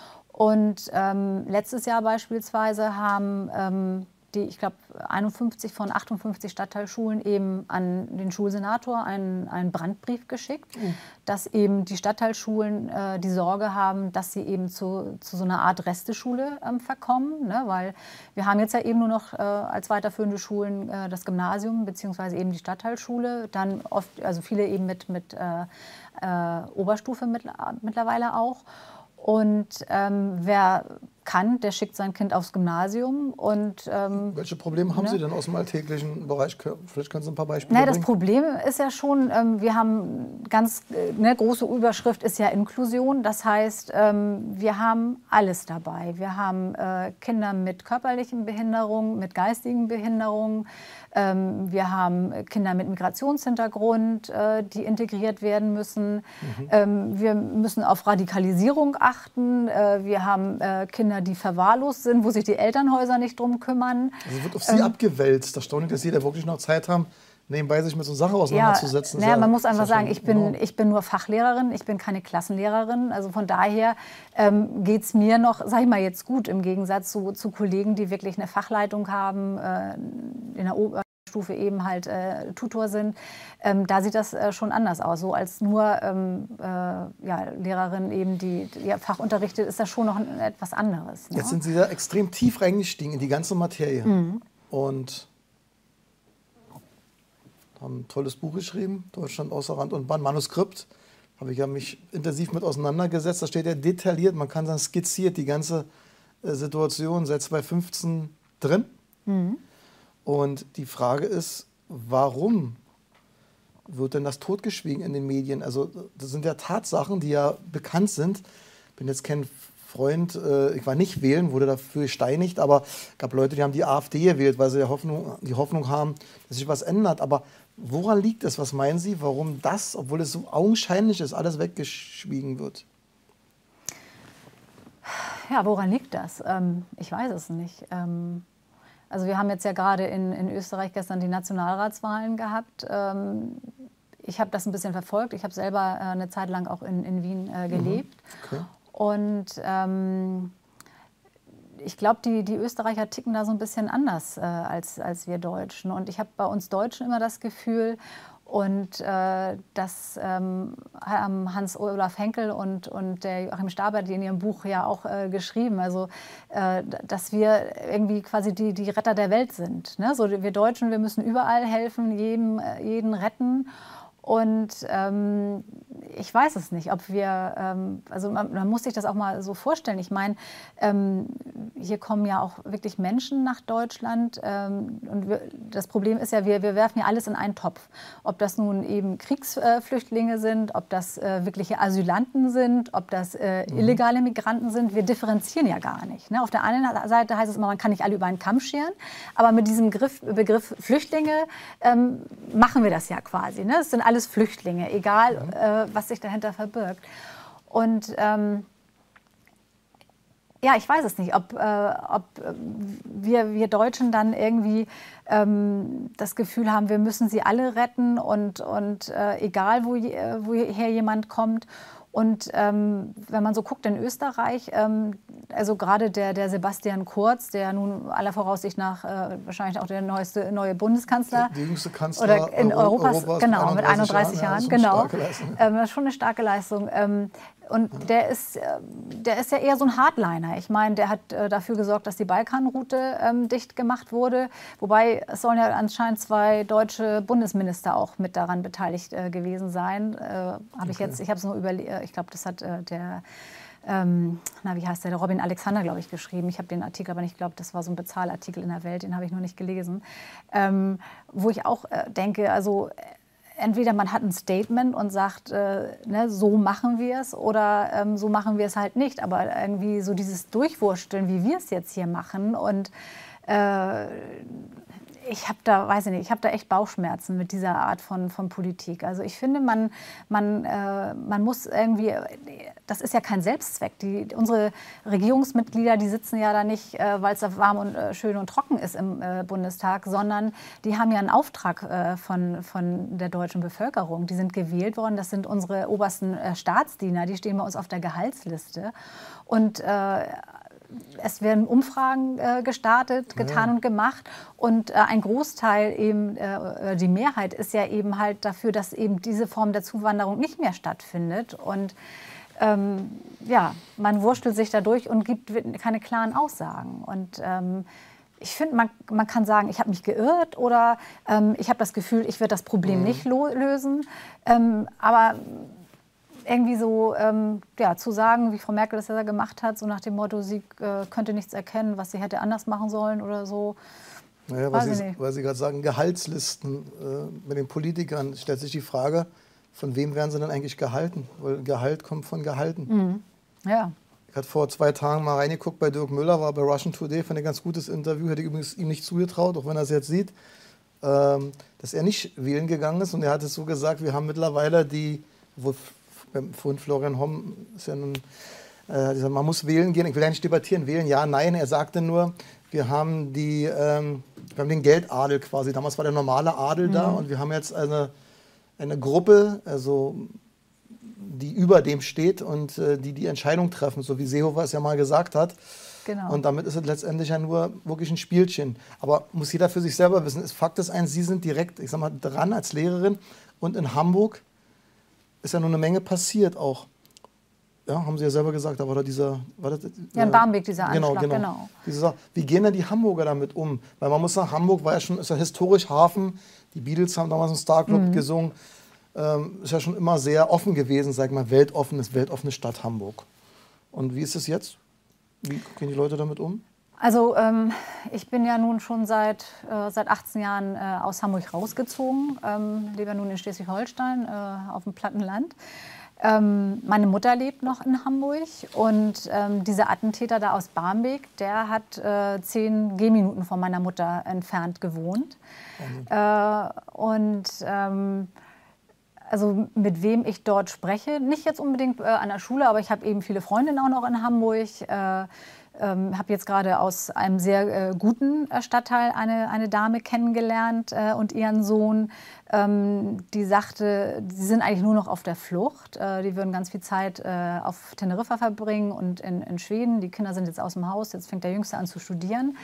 Und ähm, letztes Jahr beispielsweise haben ähm, die, ich glaube, einundfünfzig von achtundfünfzig Stadtteilschulen eben an den Schulsenator einen, einen Brandbrief geschickt, mhm. dass eben die Stadtteilschulen äh, die Sorge haben, dass sie eben zu, zu so einer Art Resteschule ähm, verkommen. Ne? Weil wir haben jetzt ja eben nur noch äh, als weiterführende Schulen äh, das Gymnasium beziehungsweise eben die Stadtteilschule, dann oft, also viele eben mit, mit äh, äh, Oberstufe mit, mittlerweile auch. Und ähm, wer kann, der schickt sein Kind aufs Gymnasium. Und, ähm, welche Probleme haben ne? Sie denn aus dem alltäglichen Bereich? Vielleicht können Sie ein paar Beispiele naja, bringen. Das Problem ist ja schon, ähm, wir haben ganz eine große Überschrift ist ja Inklusion. Das heißt, ähm, wir haben alles dabei. Wir haben äh, Kinder mit körperlichen Behinderungen, mit geistigen Behinderungen. Ähm, wir haben Kinder mit Migrationshintergrund, äh, die integriert werden müssen. Mhm. Ähm, wir müssen auf Radikalisierung achten. Äh, wir haben äh, Kinder, die verwahrlost sind, wo sich die Elternhäuser nicht drum kümmern. Also wird auf Sie ähm, abgewälzt. Erstaunlich, dass Sie da wirklich noch Zeit haben, nebenbei sich mit so Sachen auseinanderzusetzen. Ja, naja, man muss einfach sagen, ich bin, ich bin nur Fachlehrerin, ich bin keine Klassenlehrerin. Also von daher ähm, geht es mir noch, sag ich mal jetzt gut, im Gegensatz zu, zu Kollegen, die wirklich eine Fachleitung haben, äh, in der Oberstufe eben halt äh, Tutor sind. Ähm, da sieht das äh, schon anders aus. So als nur ähm, äh, ja, Lehrerin eben, die, die Fach unterrichtet, ist das schon noch ein, etwas anderes. Ne? Jetzt sind Sie da extrem tief reingestiegen in die ganze Materie. Mhm. Und haben ein tolles Buch geschrieben, Deutschland außer Rand und Band, Manuskript. Habe ich ja mich intensiv mit auseinandergesetzt. Da steht ja detailliert, man kann sagen skizziert, die ganze äh, Situation seit zweitausendfünfzehn drin. Mhm. Und die Frage ist, warum wird denn das totgeschwiegen in den Medien? Also das sind ja Tatsachen, die ja bekannt sind. Ich bin jetzt kein Freund, äh, ich war nicht wählen, wurde dafür gesteinigt, aber es gab Leute, die haben die AfD gewählt, weil sie die Hoffnung, die Hoffnung haben, dass sich was ändert. Aber woran liegt es? Was meinen Sie, warum das, obwohl es so augenscheinlich ist, alles weggeschwiegen wird? Ja, woran liegt das? Ähm, ich weiß es nicht. Ähm, also wir haben jetzt ja gerade in, in Österreich gestern die Nationalratswahlen gehabt. Ähm, ich habe das ein bisschen verfolgt. Ich habe selber äh, eine Zeit lang auch in, in Wien äh, gelebt. Mhm. Okay. Und ähm, ich glaube, die, die Österreicher ticken da so ein bisschen anders äh, als, als wir Deutschen. Und ich habe bei uns Deutschen immer das Gefühl, und äh, dass ähm, Hans-Olaf Henkel und, und der Joachim Staber, die in ihrem Buch ja auch äh, geschrieben, also äh, dass wir irgendwie quasi die, die Retter der Welt sind. Ne? So, wir Deutschen, wir müssen überall helfen, jedem, jeden retten. Und ähm, ich weiß es nicht, ob wir, ähm, also man, man muss sich das auch mal so vorstellen. Ich meine, ähm, hier kommen ja auch wirklich Menschen nach Deutschland. Ähm, und wir, das Problem ist ja, wir, wir werfen ja alles in einen Topf. Ob das nun eben Kriegsflüchtlinge sind, ob das äh, wirkliche Asylanten sind, ob das äh, illegale Migranten sind. Wir differenzieren ja gar nicht. Ne? Auf der einen Seite heißt es immer, man kann nicht alle über einen Kamm scheren. Aber mit diesem Begriff, Begriff Flüchtlinge ähm, machen wir das ja quasi. Ne? Es sind alle alles Flüchtlinge, egal äh, was sich dahinter verbirgt. Und ähm, ja, ich weiß es nicht, ob, äh, ob wir, wir Deutschen dann irgendwie ähm, das Gefühl haben, wir müssen sie alle retten und, und äh, egal wo, woher jemand kommt. Und ähm, wenn man so guckt in Österreich, ähm, also gerade der, der Sebastian Kurz, der nun aller Voraussicht nach äh, wahrscheinlich auch der neueste neue Bundeskanzler die jüngste Kanzler oder in Euro Europas, Europas genau, mit einunddreißig Jahren, ja, genau, ähm, das ist schon eine starke Leistung. Ähm, und ja. der ist, der ist ja eher so ein Hardliner. Ich meine, der hat äh, dafür gesorgt, dass die Balkanroute ähm, dicht gemacht wurde. Wobei es sollen ja anscheinend zwei deutsche Bundesminister auch mit daran beteiligt äh, gewesen sein. Äh, habe ich okay. jetzt, ich habe es nur überlegt, ich glaube, das hat äh, der ähm, na, wie heißt der, der Robin Alexander, glaube ich, geschrieben. Ich habe den Artikel, aber nicht glaube, das war so ein Bezahlartikel in der Welt, den habe ich noch nicht gelesen. Ähm, wo ich auch äh, denke, also entweder man hat ein Statement und sagt, äh, ne, so machen wir es, oder ähm, so machen wir es halt nicht. Aber irgendwie so dieses Durchwursteln, wie wir es jetzt hier machen, und äh, ich habe da, weiß ich nicht, ich habe da echt Bauchschmerzen mit dieser Art von, von Politik. Also ich finde, man, man, äh, man muss irgendwie, das ist ja kein Selbstzweck. Die, unsere Regierungsmitglieder, die sitzen ja da nicht, äh, weil es da warm und äh, schön und trocken ist im äh, Bundestag, sondern die haben ja einen Auftrag äh, von, von der deutschen Bevölkerung. Die sind gewählt worden, das sind unsere obersten äh, Staatsdiener, die stehen bei uns auf der Gehaltsliste. Und äh, es werden Umfragen äh, gestartet, getan ja. und gemacht, und äh, ein Großteil, eben äh, die Mehrheit, ist ja eben halt dafür, dass eben diese Form der Zuwanderung nicht mehr stattfindet. Und ähm, ja, man wurstelt sich dadurch und gibt keine klaren Aussagen. Und ähm, ich finde, man, man kann sagen, ich habe mich geirrt, oder ähm, ich habe das Gefühl, ich werde das Problem mhm. nicht lösen. Ähm, aber irgendwie so ähm, ja, zu sagen, wie Frau Merkel das ja gemacht hat, so nach dem Motto, sie äh, könnte nichts erkennen, was sie hätte anders machen sollen oder so. Naja, weil Sie, weil Sie gerade sagen, Gehaltslisten äh, mit den Politikern, stellt sich die Frage, von wem werden sie denn eigentlich gehalten? Weil Gehalt kommt von Gehalten. Mhm. Ja. Ich hatte vor zwei Tagen mal reingeguckt bei Dirk Müller, war bei Russian Today, fand ein ganz gutes Interview, hätte ich übrigens ihm nicht zugetraut, auch wenn er es jetzt sieht, ähm, dass er nicht wählen gegangen ist. Und er hat es so gesagt, wir haben mittlerweile die, wo vorhin Florian Homm ist ja nun, äh, gesagt, man muss wählen gehen. Ich will ja nicht debattieren, wählen, ja, nein. Er sagte nur, wir haben, die, ähm, wir haben den Geldadel quasi. Damals war der normale Adel mhm. da, und wir haben jetzt eine, eine Gruppe, also, die über dem steht und äh, die die Entscheidung treffen, so wie Seehofer es ja mal gesagt hat. Genau. Und damit ist es letztendlich ja nur wirklich ein Spielchen. Aber muss jeder für sich selber wissen. Fakt ist eins, Sie sind direkt, ich sag mal, dran als Lehrerin, und in Hamburg ist ja nur eine Menge passiert auch. Ja, haben Sie ja selber gesagt, da war da dieser... War das, ja, in Barmbek, dieser genau, Anschlag, genau. genau. Diese, wie gehen denn die Hamburger damit um? Weil man muss sagen, Hamburg war ja schon, ist ja historisch Hafen. Die Beatles haben damals im Star Club mhm. gesungen. Ähm, ist ja schon immer sehr offen gewesen, sag ich mal, weltoffenes, weltoffene Stadt Hamburg. Und wie ist es jetzt? Wie gehen die Leute damit um? Also ähm, ich bin ja nun schon seit, äh, seit achtzehn Jahren äh, aus Hamburg rausgezogen, ähm, lebe ja nun in Schleswig-Holstein äh, auf dem platten Land. Ähm, meine Mutter lebt noch in Hamburg, und ähm, dieser Attentäter da aus Barmbek, der hat äh, zehn Gehminuten von meiner Mutter entfernt gewohnt. Mhm. Äh, und ähm, also mit wem ich dort spreche, nicht jetzt unbedingt äh, an der Schule, aber ich habe eben viele Freundinnen auch noch in Hamburg. Äh, Ähm, habe jetzt gerade aus einem sehr äh, guten äh, Stadtteil eine, eine Dame kennengelernt äh, und ihren Sohn, ähm, die sagte, sie sind eigentlich nur noch auf der Flucht. Äh, die würden ganz viel Zeit äh, auf Teneriffa verbringen und in, in Schweden. Die Kinder sind jetzt aus dem Haus, jetzt fängt der Jüngste an zu studieren.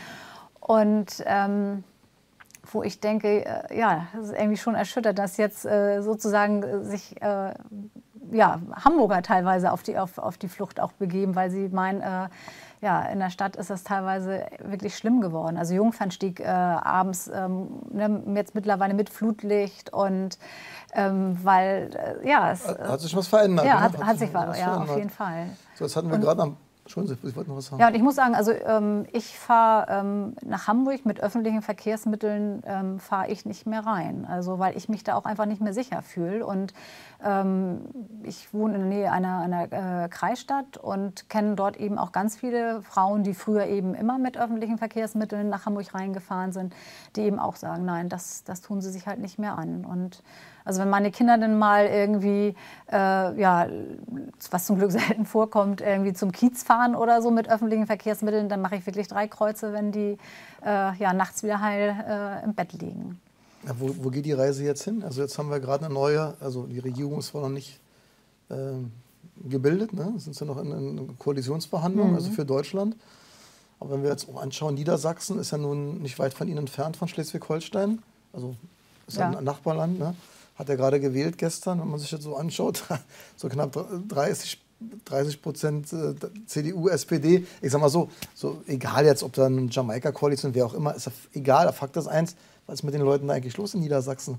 Und ähm, wo ich denke, äh, ja, das ist irgendwie schon erschüttert, dass jetzt äh, sozusagen äh, sich äh, ja, Hamburger teilweise auf die, auf, auf die Flucht auch begeben, weil sie meinen, äh, ja, in der Stadt ist das teilweise wirklich schlimm geworden. Also Jungfernstieg äh, abends, ähm, ne, jetzt mittlerweile mit Flutlicht, und ähm, weil, äh, ja. Es, hat, hat sich was verändert? Ja, ne? hat, hat, hat sich was, was ja, verändert. auf jeden Fall. So, das hatten wir gerade am... Entschuldigen Sie, Sie wollten noch was sagen. Ja, und ich muss sagen, also ähm, ich fahre ähm, nach Hamburg mit öffentlichen Verkehrsmitteln, ähm, fahre ich nicht mehr rein. Also weil ich mich da auch einfach nicht mehr sicher fühle. Und ähm, ich wohne in der Nähe einer, einer äh, Kreisstadt und kenne dort eben auch ganz viele Frauen, die früher eben immer mit öffentlichen Verkehrsmitteln nach Hamburg reingefahren sind, die eben auch sagen, nein, das, das tun sie sich halt nicht mehr an. Und also wenn meine Kinder dann mal irgendwie, äh, ja, was zum Glück selten vorkommt, irgendwie zum Kiez fahren oder so mit öffentlichen Verkehrsmitteln, dann mache ich wirklich drei Kreuze, wenn die äh, ja, nachts wieder heil äh, im Bett liegen. Ja, wo, wo geht die Reise jetzt hin? Also jetzt haben wir gerade eine neue, also die Regierung ist zwar noch nicht äh, gebildet, ne? Sind ja noch in, in Koalitionsverhandlungen, mhm. also für Deutschland. Aber wenn wir jetzt auch anschauen, Niedersachsen ist ja nun nicht weit von Ihnen entfernt, von Schleswig-Holstein. Also ist ja ein Nachbarland, ne? Hat er gerade gewählt gestern, wenn man sich das so anschaut, so knapp dreißig Prozent C D U, S P D. Ich sag mal so, so egal jetzt, ob da eine Jamaika-Koalition, wer auch immer, ist ja egal. Der Fakt ist eins, was ist mit den Leuten da eigentlich los in Niedersachsen?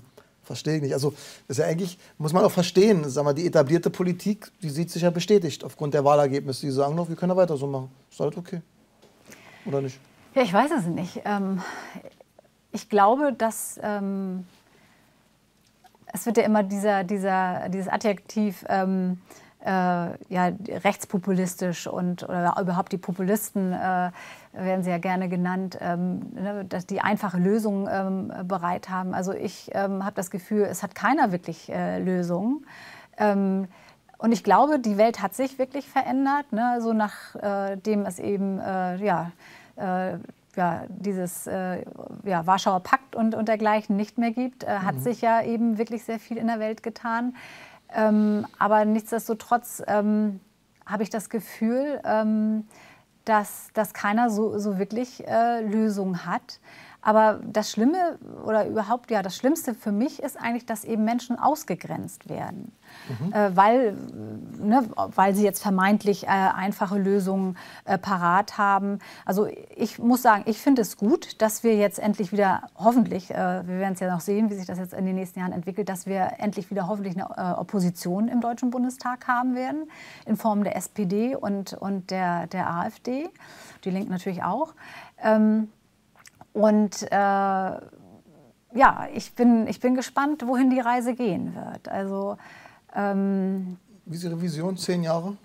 Verstehe ich nicht. Also ist ja eigentlich, muss man auch verstehen, sag mal, die etablierte Politik, die sieht sich ja bestätigt aufgrund der Wahlergebnisse. Die sagen doch, wir können ja weiter so machen. Ist halt okay. Oder nicht? Ja, ich weiß es nicht. Ähm, ich glaube, dass ähm, es wird ja immer dieser, dieser, dieses Adjektiv ähm, äh, ja, rechtspopulistisch und oder überhaupt die Populisten äh, werden sie ja gerne genannt, ähm, ne, dass die einfache Lösungen ähm, bereit haben. Also ich ähm, habe das Gefühl, es hat keiner wirklich äh, Lösungen. Ähm, und ich glaube, die Welt hat sich wirklich verändert, ne, so nachdem äh, es eben äh, ja Äh, ja, dieses äh, ja, Warschauer Pakt und, und dergleichen nicht mehr gibt, äh, hat mhm. sich ja eben wirklich sehr viel in der Welt getan. Ähm, aber nichtsdestotrotz ähm, habe ich das Gefühl, ähm, dass, dass keiner so, so wirklich äh, Lösungen hat. Aber das Schlimme oder überhaupt, ja, das Schlimmste für mich ist eigentlich, dass eben Menschen ausgegrenzt werden. Mhm. Äh, weil, ne, weil sie jetzt vermeintlich äh, einfache Lösungen äh, parat haben. Also ich muss sagen, ich finde es gut, dass wir jetzt endlich wieder, hoffentlich, äh, wir werden es ja noch sehen, wie sich das jetzt in den nächsten Jahren entwickelt, dass wir endlich wieder hoffentlich eine äh, Opposition im Deutschen Bundestag haben werden, in Form der S P D und, und der, der AfD, die Linken natürlich auch. Ähm, Und äh, ja, ich bin, ich bin gespannt, wohin die Reise gehen wird. Also, ähm, wie ist Ihre Vision? Zehn Jahre?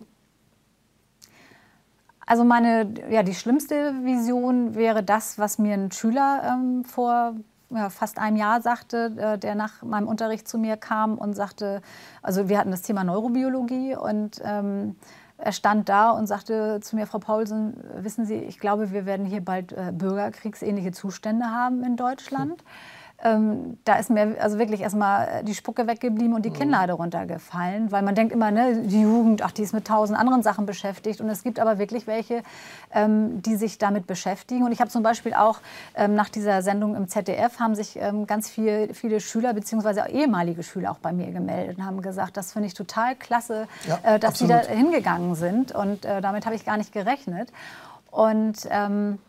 Also meine, ja, die schlimmste Vision wäre das, was mir ein Schüler ähm, vor ja, fast einem Jahr sagte, äh, der nach meinem Unterricht zu mir kam und sagte, also wir hatten das Thema Neurobiologie und ähm, er stand da und sagte zu mir, Frau Paulsen, wissen Sie, ich glaube, wir werden hier bald äh, bürgerkriegsähnliche Zustände haben in Deutschland. Hm. Ähm, da ist mir also wirklich erstmal die Spucke weggeblieben und die Kinnlade runtergefallen, weil man denkt immer, ne, die Jugend, ach, die ist mit tausend anderen Sachen beschäftigt. Und es gibt aber wirklich welche, ähm, die sich damit beschäftigen. Und ich habe zum Beispiel auch ähm, nach dieser Sendung im Z D F haben sich ähm, ganz viel, viele Schüler bzw. ehemalige Schüler auch bei mir gemeldet und haben gesagt, das finde ich total klasse, ja, äh, dass absolut. Sie da hingegangen sind. Und äh, damit habe ich gar nicht gerechnet. Und ähm,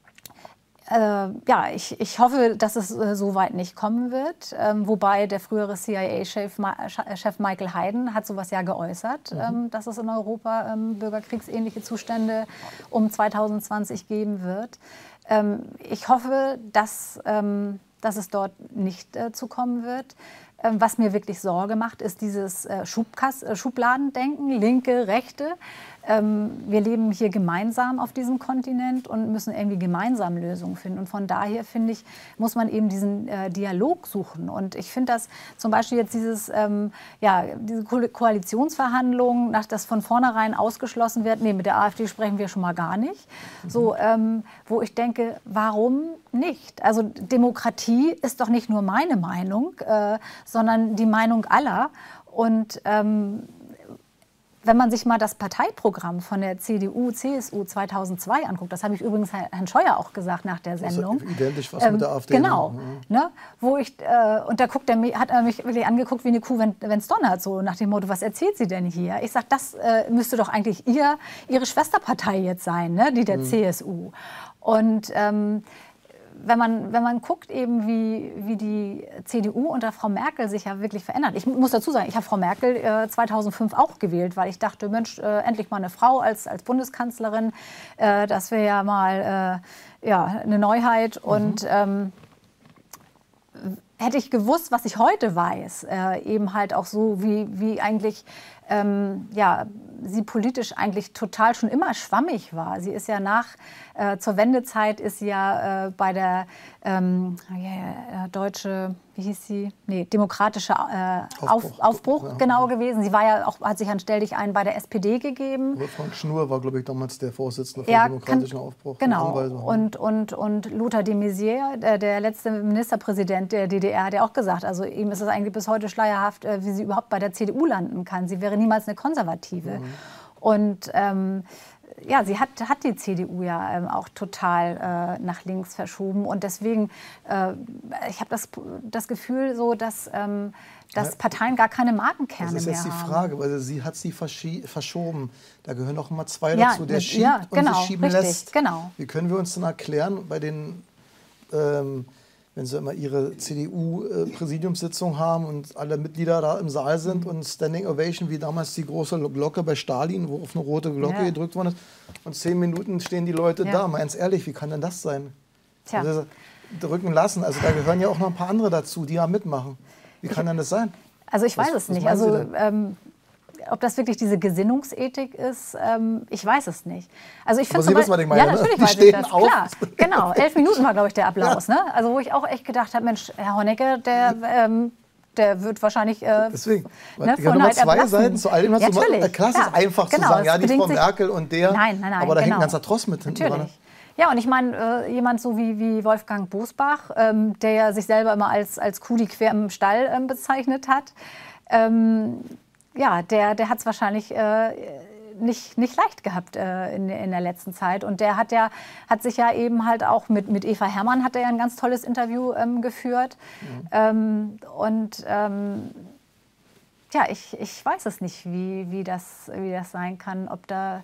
Äh, ja, ich, ich hoffe, dass es äh, so weit nicht kommen wird. Ähm, wobei der frühere C I A-Chef Chef Michael Hayden hat sowas ja geäußert, mhm. ähm, dass es in Europa ähm, bürgerkriegsähnliche Zustände um zweitausendzwanzig geben wird. Ähm, ich hoffe, dass, ähm, dass es dort nicht äh, zu kommen wird. Ähm, was mir wirklich Sorge macht, ist dieses äh, Schubkas äh, Schubladendenken, Linke, Rechte. Ähm, wir leben hier gemeinsam auf diesem Kontinent und müssen irgendwie gemeinsam Lösungen finden. Und von daher, finde ich, muss man eben diesen äh, Dialog suchen. Und ich finde, dass zum Beispiel jetzt dieses, ähm, ja, diese Ko Koalitionsverhandlungen, nach das von vornherein ausgeschlossen wird, nee, mit der AfD sprechen wir schon mal gar nicht. Mhm. So, ähm, wo ich denke, warum nicht? Also Demokratie ist doch nicht nur meine Meinung, äh, sondern die Meinung aller. Und ähm, wenn man sich mal das Parteiprogramm von der C D U, C S U zweitausendzwei anguckt, das habe ich übrigens Herrn Scheuer auch gesagt nach der Sendung. Das ist identisch was ähm, mit der AfD. Genau. Ne? Ne, wo ich, äh, und da guckt er mich, hat er mich wirklich angeguckt wie eine Kuh, wenn es donnert, so nach dem Motto, was erzählt sie denn hier? Ich sage, das äh, müsste doch eigentlich ihr, Ihre Schwesterpartei jetzt sein, ne, die der mhm. C S U. Und ähm, Wenn man, wenn man guckt, eben wie, wie die C D U unter Frau Merkel sich ja wirklich verändert. Ich muss dazu sagen, ich habe Frau Merkel äh, zweitausendfünf auch gewählt, weil ich dachte, Mensch, äh, endlich mal eine Frau als, als Bundeskanzlerin. Äh, das wäre ja mal äh, ja, eine Neuheit. Mhm. Und ähm, hätte ich gewusst, was ich heute weiß, äh, eben halt auch so, wie, wie eigentlich ähm, ja, sie politisch eigentlich total schon immer schwammig war. Sie ist ja nach, äh, zur Wendezeit ist sie ja äh, bei der ähm, yeah, deutsche, wie hieß sie? Nee, demokratische äh, Aufbruch, Auf, Aufbruch ja. genau gewesen. Sie war ja auch, hat sich an Stell dich ein bei der S P D gegeben. Aber Frank Schnur war, glaube ich, damals der Vorsitzende vom ja, demokratischen kann, Aufbruch. Genau. Und, und, und Lothar de Maizière, der, der letzte Ministerpräsident der D D R, hat ja auch gesagt, also ihm ist es eigentlich bis heute schleierhaft, wie sie überhaupt bei der C D U landen kann. Sie wäre niemals eine Konservative. Mhm. Und ähm, ja, sie hat, hat die C D U ja ähm, auch total äh, nach links verschoben. Und deswegen, äh, ich habe das, das Gefühl, so, dass, ähm, dass Parteien gar keine Markenkerne mehr haben. Das ist jetzt die Frage, weil sie hat sie verschoben. Da gehören noch mal zwei ja, dazu, der schiebt ja, genau, und sich schieben richtig, lässt. Genau. Wie können wir uns denn erklären, bei den ähm, wenn sie immer ihre C D U-Präsidiumssitzung haben und alle Mitglieder da im Saal sind und Standing Ovation, wie damals die große Glocke bei Stalin, wo auf eine rote Glocke ja. gedrückt worden ist. Und zehn Minuten stehen die Leute ja. da. Mal ganz ehrlich, wie kann denn das sein? Tja. Also, drücken lassen. Also da gehören ja auch noch ein paar andere dazu, die da mitmachen. Wie kann ich, denn das sein? Also ich weiß was, es nicht. Also ähm, ob das wirklich diese Gesinnungsethik ist, ähm, ich weiß es nicht. Also ich finde Sie wissen, was ich meine, ja, natürlich ne? weiß ich das. Auf. Klar, genau. Elf Minuten war, glaube ich, der Applaus. Ja. Ne? Also wo ich auch echt gedacht habe, Mensch, Herr Honecker, der, ähm, der wird wahrscheinlich äh, Deswegen, ne, ich habe immer zwei Seiten Seiten zu all dem. Ja, natürlich, klar, es ist einfach genau, zu sagen, ja, die Frau sich, Merkel und der, nein, nein, nein, aber da genau. hängt ein ganzer Tross mit hinten dran. Ja, und ich meine, äh, jemand so wie, wie Wolfgang Bosbach, ähm, der ja sich selber immer als, als Kuh, die quer im Stall ähm, bezeichnet hat, ähm, ja, der, der hat es wahrscheinlich äh, nicht, nicht leicht gehabt äh, in, in der letzten Zeit. Und der hat, ja, hat sich ja eben halt auch mit, mit Eva Herrmann hat er ja ein ganz tolles Interview ähm, geführt. Mhm. Ähm, und ähm, ja, ich, ich weiß es nicht, wie, wie, das, wie das sein kann, ob da...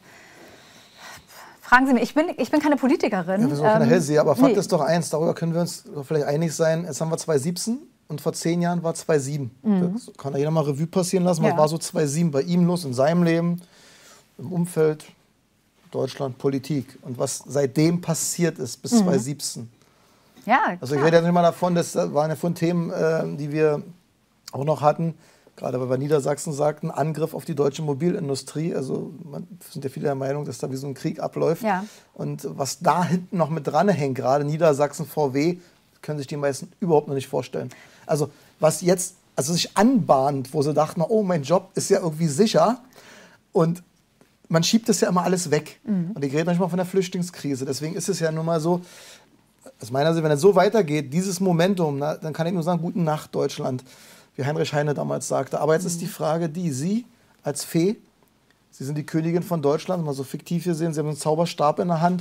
Fragen Sie mich, ich bin, ich bin keine Politikerin. Ja, wir sind auch keine ähm, Hellseher, aber Fakt nee. ist doch eins, darüber können wir uns vielleicht einig sein. Jetzt haben wir zwanzig siebzehn und vor zehn Jahren war zwanzig sieben. Mhm. Das kann ja jeder mal Revue passieren lassen. Was ja. war so zwanzig sieben bei ihm los, in seinem Leben, im Umfeld, Deutschland, Politik. Und was seitdem passiert ist bis mhm. zwanzig siebzehn. Ja, also ich rede jetzt nicht mal davon, das waren ja von Themen, äh, die wir auch noch hatten. Gerade weil wir Niedersachsen sagten, Angriff auf die deutsche Mobilindustrie. Also man sind ja viele der Meinung, dass da wie so ein Krieg abläuft. Ja. Und was da hinten noch mit dran hängt, gerade Niedersachsen, V W, können sich die meisten überhaupt noch nicht vorstellen. Also was jetzt also sich anbahnt, wo sie dachten, oh, mein Job ist ja irgendwie sicher. Und man schiebt das ja immer alles weg. Mhm. Und ich rede manchmal von der Flüchtlingskrise. Deswegen ist es ja nun mal so, aus meiner Sicht, wenn es so weitergeht, dieses Momentum, na, dann kann ich nur sagen, gute Nacht, Deutschland. Wie Heinrich Heine damals sagte. Aber jetzt ist die Frage die, Sie als Fee, Sie sind die Königin von Deutschland, mal so fiktiv hier sehen, Sie haben einen Zauberstab in der Hand.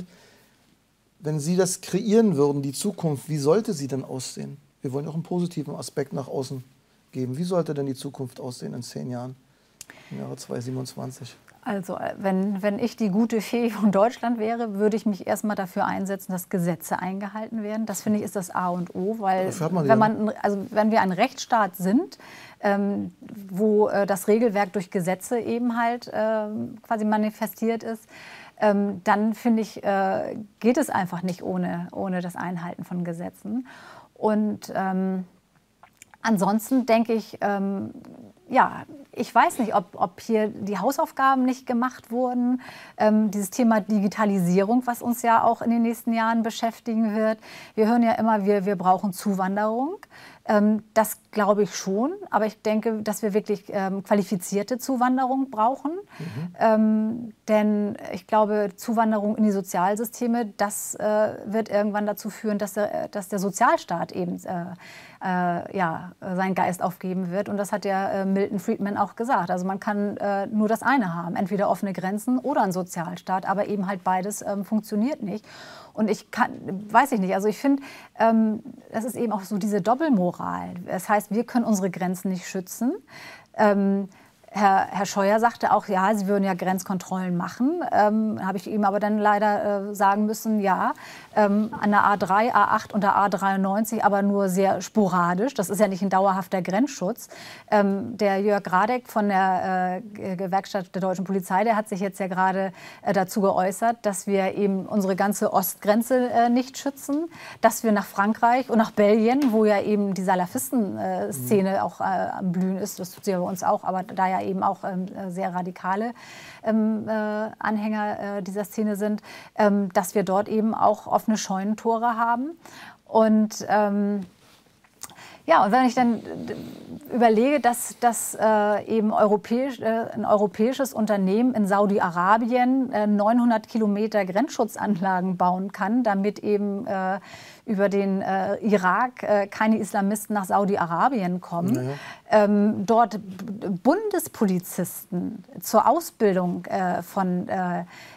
Wenn Sie das kreieren würden, die Zukunft, wie sollte sie denn aussehen? Wir wollen auch einen positiven Aspekt nach außen geben. Wie sollte denn die Zukunft aussehen in zehn Jahren, im Jahre zweitausendsiebenundzwanzig? Also wenn, wenn ich die gute Fee von Deutschland wäre, würde ich mich erstmal dafür einsetzen, dass Gesetze eingehalten werden. Das finde ich ist das A und O, weil man wenn, man, also wenn wir ein Rechtsstaat sind, ähm, wo äh, das Regelwerk durch Gesetze eben halt äh, quasi manifestiert ist, ähm, dann finde ich, äh, geht es einfach nicht ohne, ohne das Einhalten von Gesetzen. Und ähm, ansonsten denke ich, ähm, ja, ich weiß nicht, ob, ob hier die Hausaufgaben nicht gemacht wurden. Ähm, dieses Thema Digitalisierung, was uns ja auch in den nächsten Jahren beschäftigen wird. Wir hören ja immer, wir, wir brauchen Zuwanderung. Ähm, das glaube ich schon. Aber ich denke, dass wir wirklich ähm, qualifizierte Zuwanderung brauchen. Mhm. Ähm, denn ich glaube, Zuwanderung in die Sozialsysteme, das äh, wird irgendwann dazu führen, dass der, dass der Sozialstaat eben äh, äh, ja, seinen Geist aufgeben wird. Und das hat ja äh, Milton Friedman auch gesagt. Also man kann äh, nur das eine haben, entweder offene Grenzen oder einen Sozialstaat, aber eben halt beides ähm, funktioniert nicht. Und ich kann, weiß ich nicht, also ich finde, ähm, das ist eben auch so diese Doppelmoral. Das heißt, wir können unsere Grenzen nicht schützen. Ähm, Herr, Herr Scheuer sagte auch, ja, Sie würden ja Grenzkontrollen machen. Ähm, habe ich ihm aber dann leider äh, sagen müssen, ja, ähm, an der A drei, A acht und der A dreiundneunzig, aber nur sehr sporadisch. Das ist ja nicht ein dauerhafter Grenzschutz. Ähm, der Jörg Radek von der äh, Gewerkschaft der Deutschen Polizei, der hat sich jetzt ja gerade äh, dazu geäußert, dass wir eben unsere ganze Ostgrenze äh, nicht schützen, dass wir nach Frankreich und nach Belgien, wo ja eben die Salafisten-Szene äh, auch äh, am Blühen ist, das tut sie ja bei uns auch, aber da ja eben auch ähm, sehr radikale ähm, äh, Anhänger äh, dieser Szene sind, ähm, dass wir dort eben auch offene Scheunentore haben. Und ähm, ja, und wenn ich dann überlege, dass, dass äh, eben europäisch, äh, ein europäisches Unternehmen in Saudi-Arabien äh, neunhundert Kilometer Grenzschutzanlagen bauen kann, damit eben äh, über den äh, Irak äh, keine Islamisten nach Saudi-Arabien kommen, naja. ähm, dort Bundespolizisten zur Ausbildung äh, von, äh,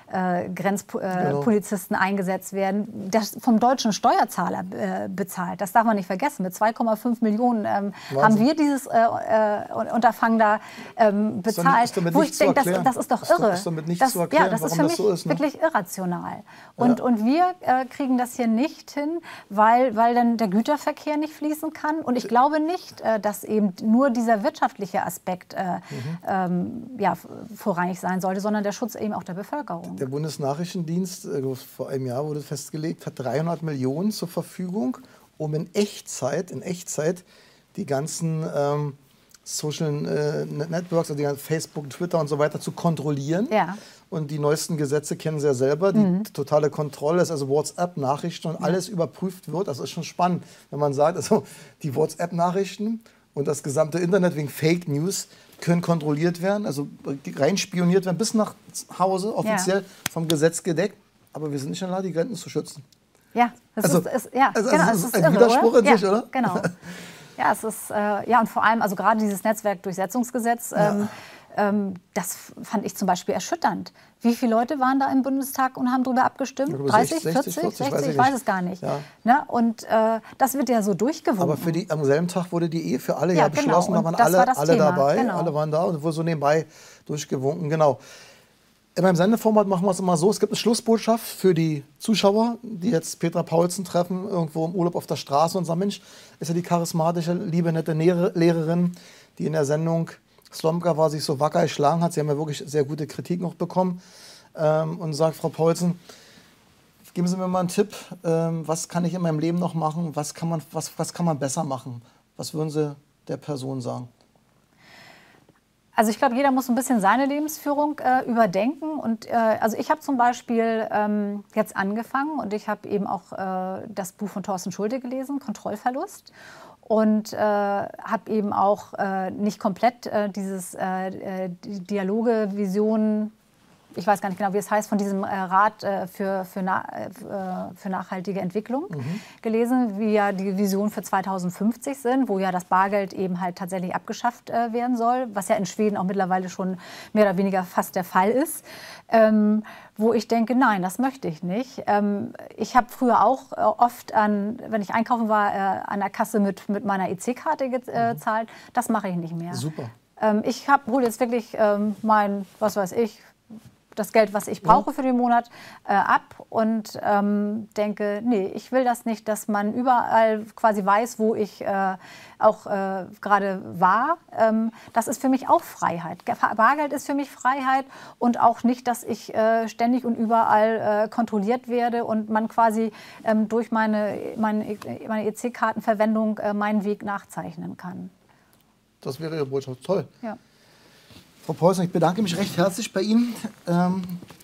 äh, Grenzpolizisten genau. eingesetzt werden, das vom deutschen Steuerzahler äh, bezahlt. Das darf man nicht vergessen. Mit zwei Komma fünf Millionen ähm, haben wir dieses äh, äh, Unterfangen da ähm, bezahlt. Ist damit wo ich denke, das, das ist doch ist irre. Doch, ist damit nicht das, zu erklären, ja, das ist für das mich so ist, ne? wirklich irrational. Und, ja. und wir äh, kriegen das hier nicht hin, weil, weil dann der Güterverkehr nicht fließen kann. Und ich glaube nicht, äh, dass eben nur dieser wirtschaftliche Aspekt äh, mhm. ähm, ja, vorrangig sein sollte, sondern der Schutz eben auch der Bevölkerung. Der Bundesnachrichtendienst, äh, vor einem Jahr wurde festgelegt, hat dreihundert Millionen zur Verfügung, um in Echtzeit, in Echtzeit die ganzen ähm, Social äh, Networks, also die ganzen Facebook, Twitter und so weiter zu kontrollieren. Ja. Und die neuesten Gesetze kennen Sie ja selber. Die mhm. totale Kontrolle ist also WhatsApp-Nachrichten und ja. alles überprüft wird. Das ist schon spannend, wenn man sagt, also die WhatsApp-Nachrichten und das gesamte Internet wegen Fake News können kontrolliert werden, also rein spioniert werden, bis nach Hause, offiziell ja. vom Gesetz gedeckt. Aber wir sind nicht in der Lage, die Grenzen zu schützen. Ja, das also, ist, ist, ja, also, genau, also, es ist ist ein irre, Widerspruch oder? in sich, ja, oder? Genau. Ja, es ist, äh, ja, und vor allem, also gerade dieses Netzwerkdurchsetzungsgesetz, ähm, ja. ähm, das fand ich zum Beispiel erschütternd. Wie viele Leute waren da im Bundestag und haben darüber abgestimmt? dreißig, vierzig, sechzig? Ich weiß, ich weiß es gar nicht. Ja. Ne? Und äh, das wird ja so durchgewunken. Aber für die, am selben Tag wurde die Ehe für alle ja, ja beschlossen, genau. da waren das alle, war das alle Thema. dabei, genau. alle waren da und wurde so nebenbei durchgewunken, genau. In meinem Sendeformat machen wir es immer so, es gibt eine Schlussbotschaft für die Zuschauer, die jetzt Petra Paulsen treffen, irgendwo im Urlaub auf der Straße und sagen, Mensch, ist ja die charismatische, liebe, nette Lehrerin, die in der Sendung Slomka war, sich so wacker geschlagen hat. Sie haben ja wirklich sehr gute Kritik noch bekommen. Ähm, und sagt, Frau Paulsen, geben Sie mir mal einen Tipp, ähm, was kann ich in meinem Leben noch machen, was kann man, was, was kann man besser machen? Was würden Sie der Person sagen? Also ich glaube, jeder muss ein bisschen seine Lebensführung äh, überdenken. Und äh, also ich habe zum Beispiel ähm, jetzt angefangen und ich habe eben auch äh, das Buch von Thorsten Schulte gelesen, Kontrollverlust. Und äh, habe eben auch äh, nicht komplett äh, dieses äh, Dialoge, Visionen, ich weiß gar nicht genau, wie es heißt, von diesem äh, Rat äh, für, für, na, äh, für nachhaltige Entwicklung mhm. gelesen, wie ja die Visionen für zweitausendfünfzig sind, wo ja das Bargeld eben halt tatsächlich abgeschafft äh, werden soll, was ja in Schweden auch mittlerweile schon mehr oder weniger fast der Fall ist. Ähm, wo ich denke, nein, das möchte ich nicht. Ähm, ich habe früher auch äh, oft, an, wenn ich einkaufen war, äh, an der Kasse mit, mit meiner E C-Karte gezahlt. Äh, das mache ich nicht mehr. Super. Ähm, ich hole jetzt wirklich ähm, mein, was weiß ich, das Geld, was ich brauche für den Monat, äh, ab und ähm, denke, nee, ich will das nicht, dass man überall quasi weiß, wo ich äh, auch äh, gerade war. Ähm, das ist für mich auch Freiheit. Bargeld ist für mich Freiheit und auch nicht, dass ich äh, ständig und überall äh, kontrolliert werde und man quasi ähm, durch meine, meine, meine E C-Kartenverwendung äh, meinen Weg nachzeichnen kann. Das wäre Ihre Botschaft. Toll. Ja. Frau Paulsen, ich bedanke mich recht herzlich bei Ihnen. Ähm,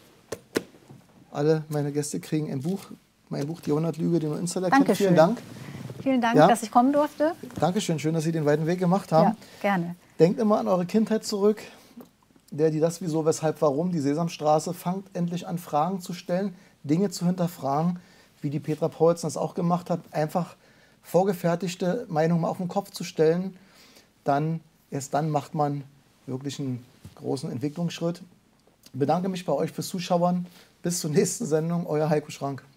alle meine Gäste kriegen ein Buch, mein Buch Die hundert Lüge, die nur Insider kennt. Vielen Dank. Vielen Dank, ja. dass ich kommen durfte. Dankeschön, schön, dass Sie den weiten Weg gemacht haben. Ja, gerne. Denkt immer an eure Kindheit zurück. Der, die das, wieso, weshalb, warum, die Sesamstraße. Fangt endlich an, Fragen zu stellen, Dinge zu hinterfragen, wie die Petra Paulsen das auch gemacht hat. Einfach vorgefertigte Meinungen mal auf den Kopf zu stellen. Dann, erst dann macht man wirklich einen großen Entwicklungsschritt. Ich bedanke mich bei euch fürs Zuschauen. Bis zur nächsten Sendung. Euer Heiko Schrank.